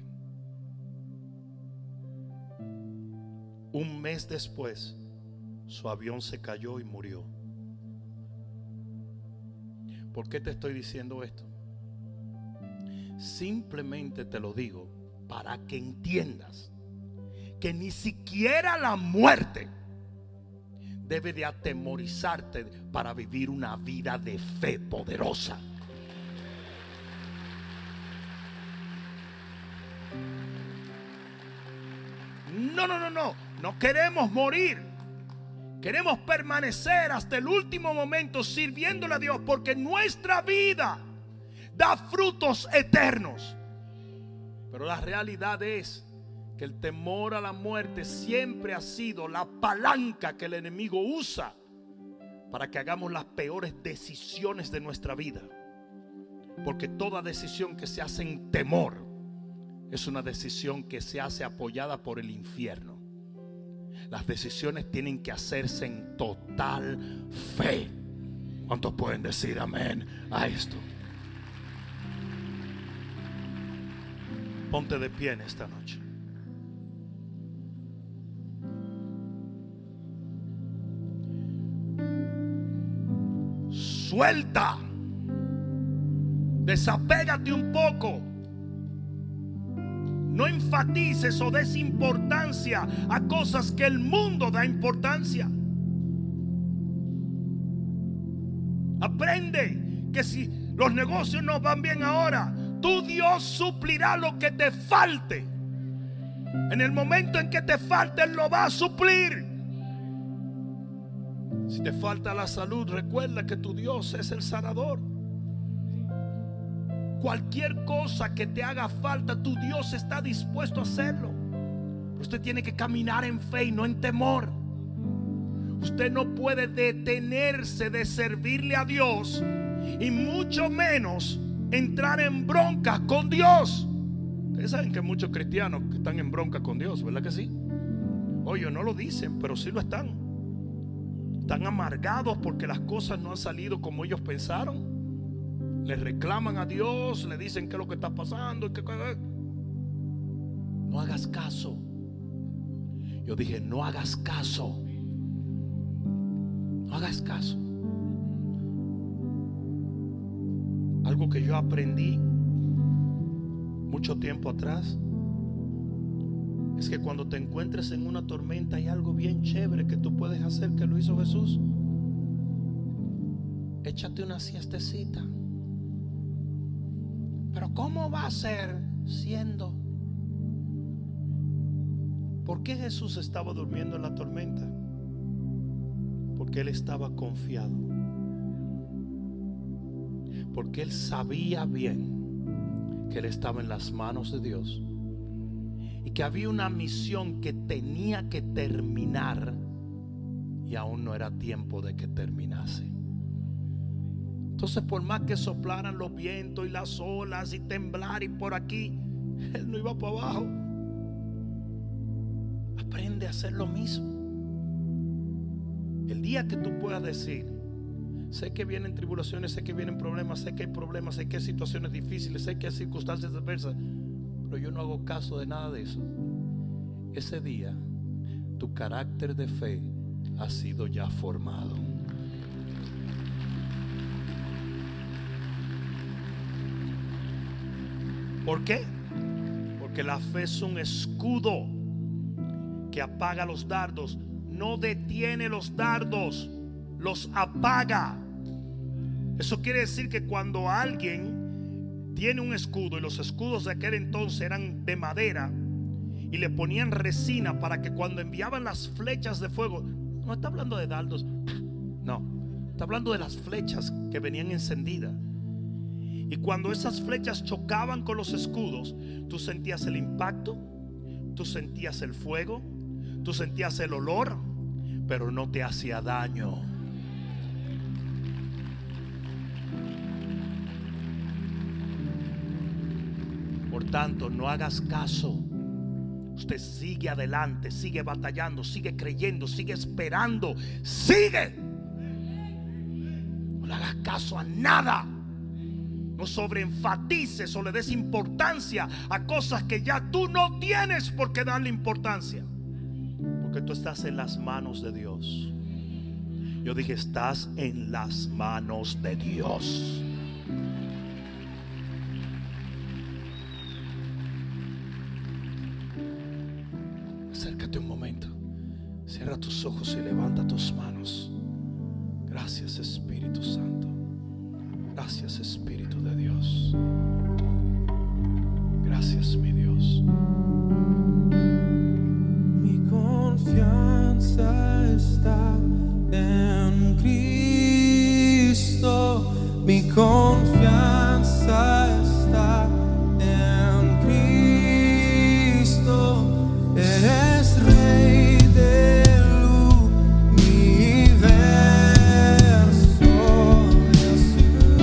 Un mes después, su avión se cayó y murió. ¿Por qué te estoy diciendo esto? Simplemente te lo digo para que entiendas que ni siquiera la muerte debe de atemorizarte para vivir una vida de fe poderosa. No, no, no, no. No queremos morir. Queremos permanecer hasta el último momento sirviéndole a Dios, porque nuestra vida da frutos eternos. Pero la realidad es que el temor a la muerte siempre ha sido la palanca que el enemigo usa para que hagamos las peores decisiones de nuestra vida. Porque toda decisión que se hace en temor es una decisión que se hace apoyada por el infierno. Las decisiones tienen que hacerse en total fe. ¿Cuántos pueden decir amén a esto? Ponte de pie en esta noche. Suelta. Desapégate un poco. No enfatices o des importancia a cosas que el mundo da importancia. Aprende que si los negocios no van bien ahora, tu Dios suplirá lo que te falte. En el momento en que te falte, Él lo va a suplir. Si te falta la salud, recuerda que tu Dios es el sanador. Cualquier cosa que te haga falta, tu Dios está dispuesto a hacerlo. Usted tiene que caminar en fe y no en temor. Usted no puede detenerse de servirle a Dios, y mucho menos entrar en bronca con Dios. Ustedes saben que hay muchos cristianos que están en bronca con Dios, ¿verdad que sí? Oye, no lo dicen, pero sí lo están. Están amargados porque las cosas no han salido como ellos pensaron. Le reclaman a Dios, le dicen qué es lo que está pasando. No hagas caso. Yo dije, no hagas caso. No hagas caso. Algo que yo aprendí mucho tiempo atrás es que cuando te encuentres en una tormenta hay algo bien chévere que tú puedes hacer, que lo hizo Jesús. Échate una siestecita. Pero ¿cómo va a ser siendo? ¿Por qué Jesús estaba durmiendo en la tormenta? Porque Él estaba confiado. Porque Él sabía bien que Él estaba en las manos de Dios y que había una misión que tenía que terminar y aún no era tiempo de que terminase. Entonces, por más que soplaran los vientos y las olas y temblar y por aquí, Él no iba para abajo. Aprende a hacer lo mismo. El día que tú puedas decir, sé que vienen tribulaciones, sé que vienen problemas, sé que hay problemas, sé que hay situaciones difíciles, sé que hay circunstancias adversas, pero yo no hago caso de nada de eso. Ese día, tu carácter de fe ha sido ya formado. ¿Por qué? Porque la fe es un escudo que apaga los dardos. No detiene los dardos, los apaga. Eso quiere decir que cuando alguien tiene un escudo, y los escudos de aquel entonces eran de madera, y le ponían resina para que cuando enviaban las flechas de fuego, no está hablando de dardos, no, está hablando de las flechas que venían encendidas. Y cuando esas flechas chocaban con los escudos, tú sentías el impacto, tú sentías el fuego, tú sentías el olor, pero no te hacía daño. Por tanto, no hagas caso. Usted sigue adelante, sigue batallando, sigue creyendo, sigue esperando, sigue. caso a nada. No sobreenfatices o le des importancia a cosas que ya tú no tienes por qué darle importancia, porque tú estás en las manos de Dios. Yo dije, estás en las manos de Dios. Acércate un momento, cierra tus ojos y levanta tus manos. Gracias, Espíritu Santo. Gracias, Espíritu de Dios. Gracias, mi Dios. Mi confianza está en Cristo. Mi confianza está en Cristo. Eres Rey del universo, Jesús.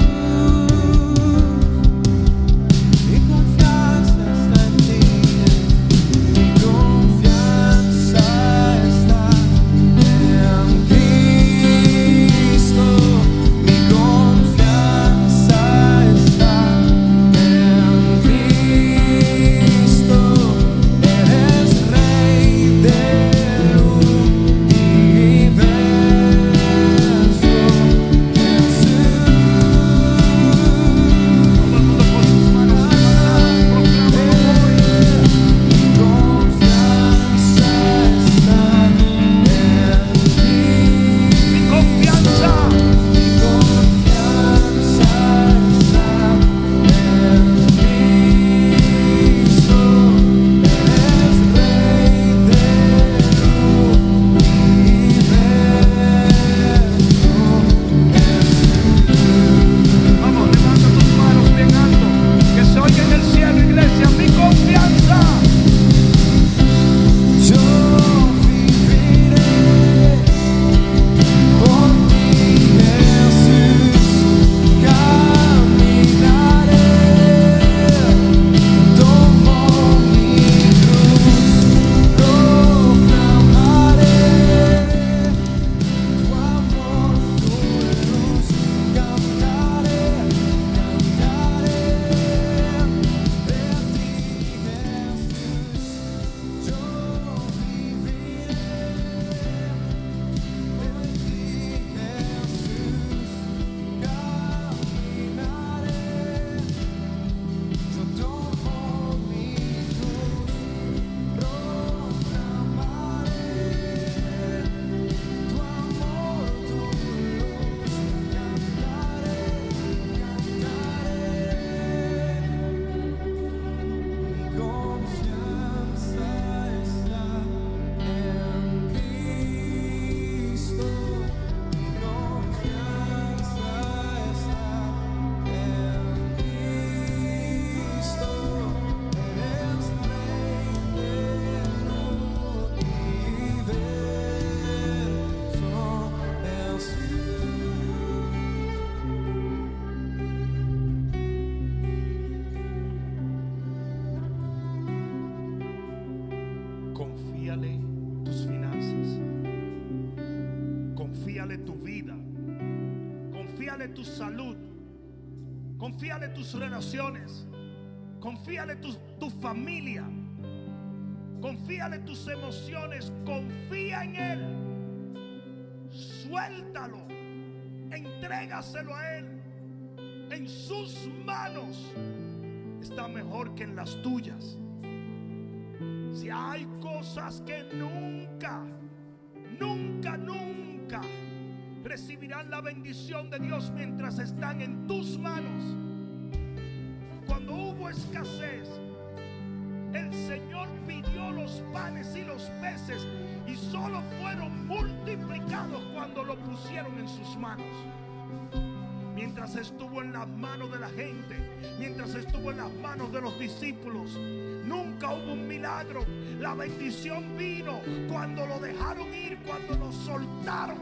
Mi confianza está en ti. Mi confianza está en Cristo. Mi confianza está en Cristo. Eres Rey del universo, Jesús. Todo el mundo con sus manos levantadas, proclámalo hoy. Mi confianza está en Cristo. Mi confianza. Mi confianza está en Cristo. Eres Rey del universo, Vamos, levanta tus manos bien alto, que se oiga en el cielo, iglesia. Mi confianza. yo viviré por ti, Jesús. Caminaré, tomo mi cruz, proclamaré tu amor, tu luz. Cantaré, cantaré de ti, Jesús. Yo viviré por ti, Jesús. Caminaré, yo tomo mi cruz, proclamaré tu amor, tu luz. Cantaré, cantaré. Mi confianza está en Cristo. Mi confianza está en Cristo. Eres Rey del universo, Confíale tus finanzas, confíale tu vida, confíale tu salud, confíale tus relaciones, confíale tu, tu familia, confíale tus emociones, confía en Él, suéltalo, entrégaselo a Él. En sus manos está mejor que en las tuyas. Si hay cosas que nunca, nunca, nunca recibirán la bendición de Dios mientras están en tus manos. Cuando hubo escasez, el Señor pidió los panes y los peces y solo fueron multiplicados cuando lo pusieron en sus manos. Mientras estuvo en las manos de la gente, mientras estuvo en las manos de los discípulos, nunca hubo un milagro. La bendición vino cuando lo dejaron ir, cuando lo soltaron.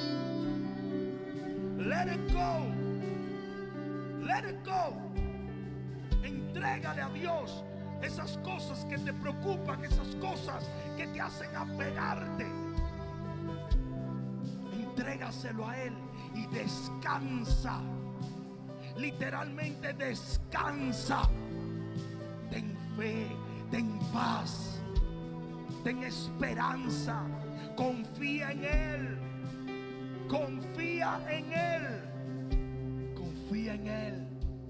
Let it go. Let it go. Entrégale a Dios esas cosas que te preocupan, esas cosas que te hacen apegarte. Entrégaselo a Él y descansa. Literalmente descansa. Ten fe, ten paz, ten esperanza. Confía en Él. Confía en Él. Confía en Él.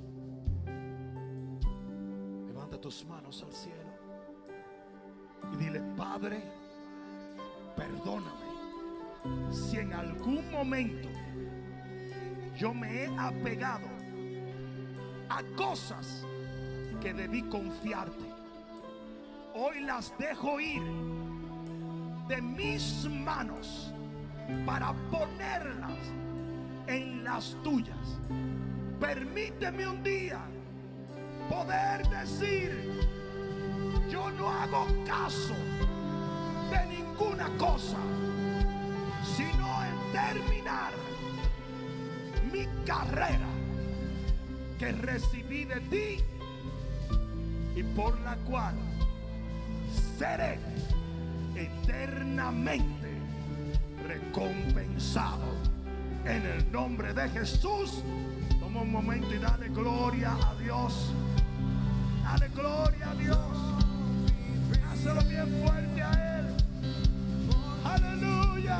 Levanta tus manos al cielo y dile: Padre, perdóname si en algún momento yo me he apegado a cosas que debí confiarte. Hoy las dejo ir de mis manos para ponerlas en las tuyas. Permíteme un día poder decir: yo no hago caso de ninguna cosa, sino en terminar mi carrera que recibí de ti y por la cual seré eternamente recompensado. En el nombre de Jesús, toma un momento y dale gloria a Dios. Dale gloria a Dios. Hazlo bien fuerte a Él. Aleluya.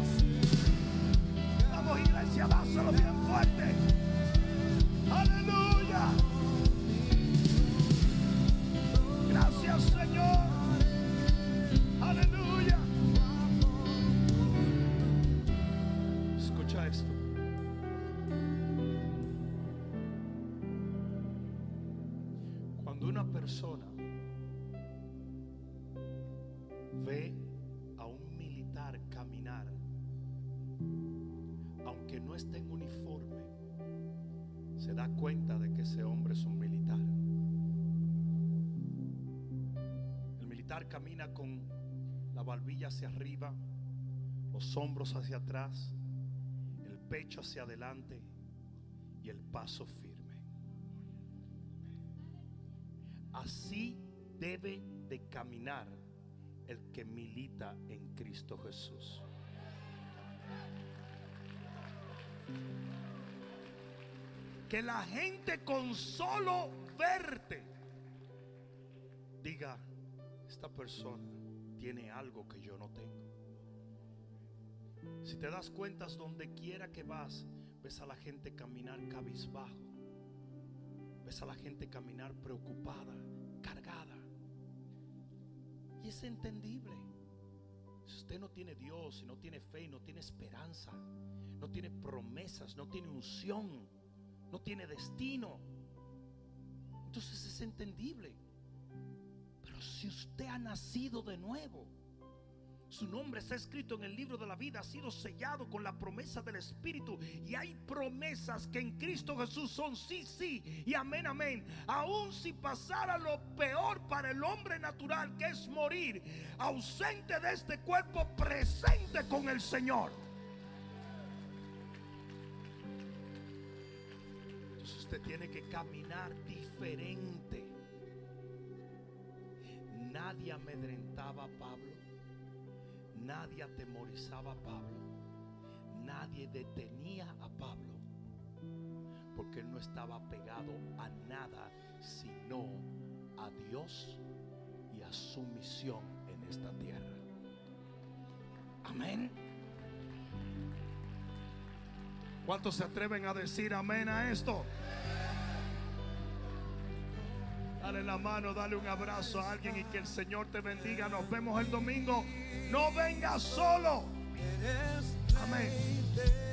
Vamos, iglesia, dáselo bien fuerte. Aleluya. Gracias, Señor. Aleluya. Escucha esto. Cuando una persona ve a un militar caminar, aunque no esté en uniforme, se da cuenta de que ese hombre es un militar. El militar camina con la barbilla hacia arriba, los hombros hacia atrás, el pecho hacia adelante y el paso firme. Así debe de caminar el que milita en Cristo Jesús. Que la gente con solo verte diga: esta persona tiene algo que yo no tengo. Si te das cuenta, donde quiera que vas, ves a la gente caminar cabizbajo, ves a la gente caminar preocupada, cargada. Y es entendible. Si usted no tiene Dios, si no tiene fe, no tiene esperanza, no tiene promesas, no tiene unción, no tiene destino, entonces es entendible. Pero si usted ha nacido de nuevo, su nombre está escrito en el libro de la vida, ha sido sellado con la promesa del Espíritu, y hay promesas que en Cristo Jesús son sí, sí y amén, amén. Aun si pasara lo peor para el hombre natural, que es morir ausente de este cuerpo, presente con el Señor. Entonces usted tiene que caminar diferente. Nadie amedrentaba a Pablo, nadie atemorizaba a Pablo, nadie detenía a Pablo, porque él no estaba pegado a nada sino a Dios y a su misión en esta tierra. Amén. ¿Cuántos se atreven a decir amén a esto? Dale la mano, dale un abrazo a alguien y que el Señor te bendiga. Nos vemos el domingo. No vengas solo. Amén.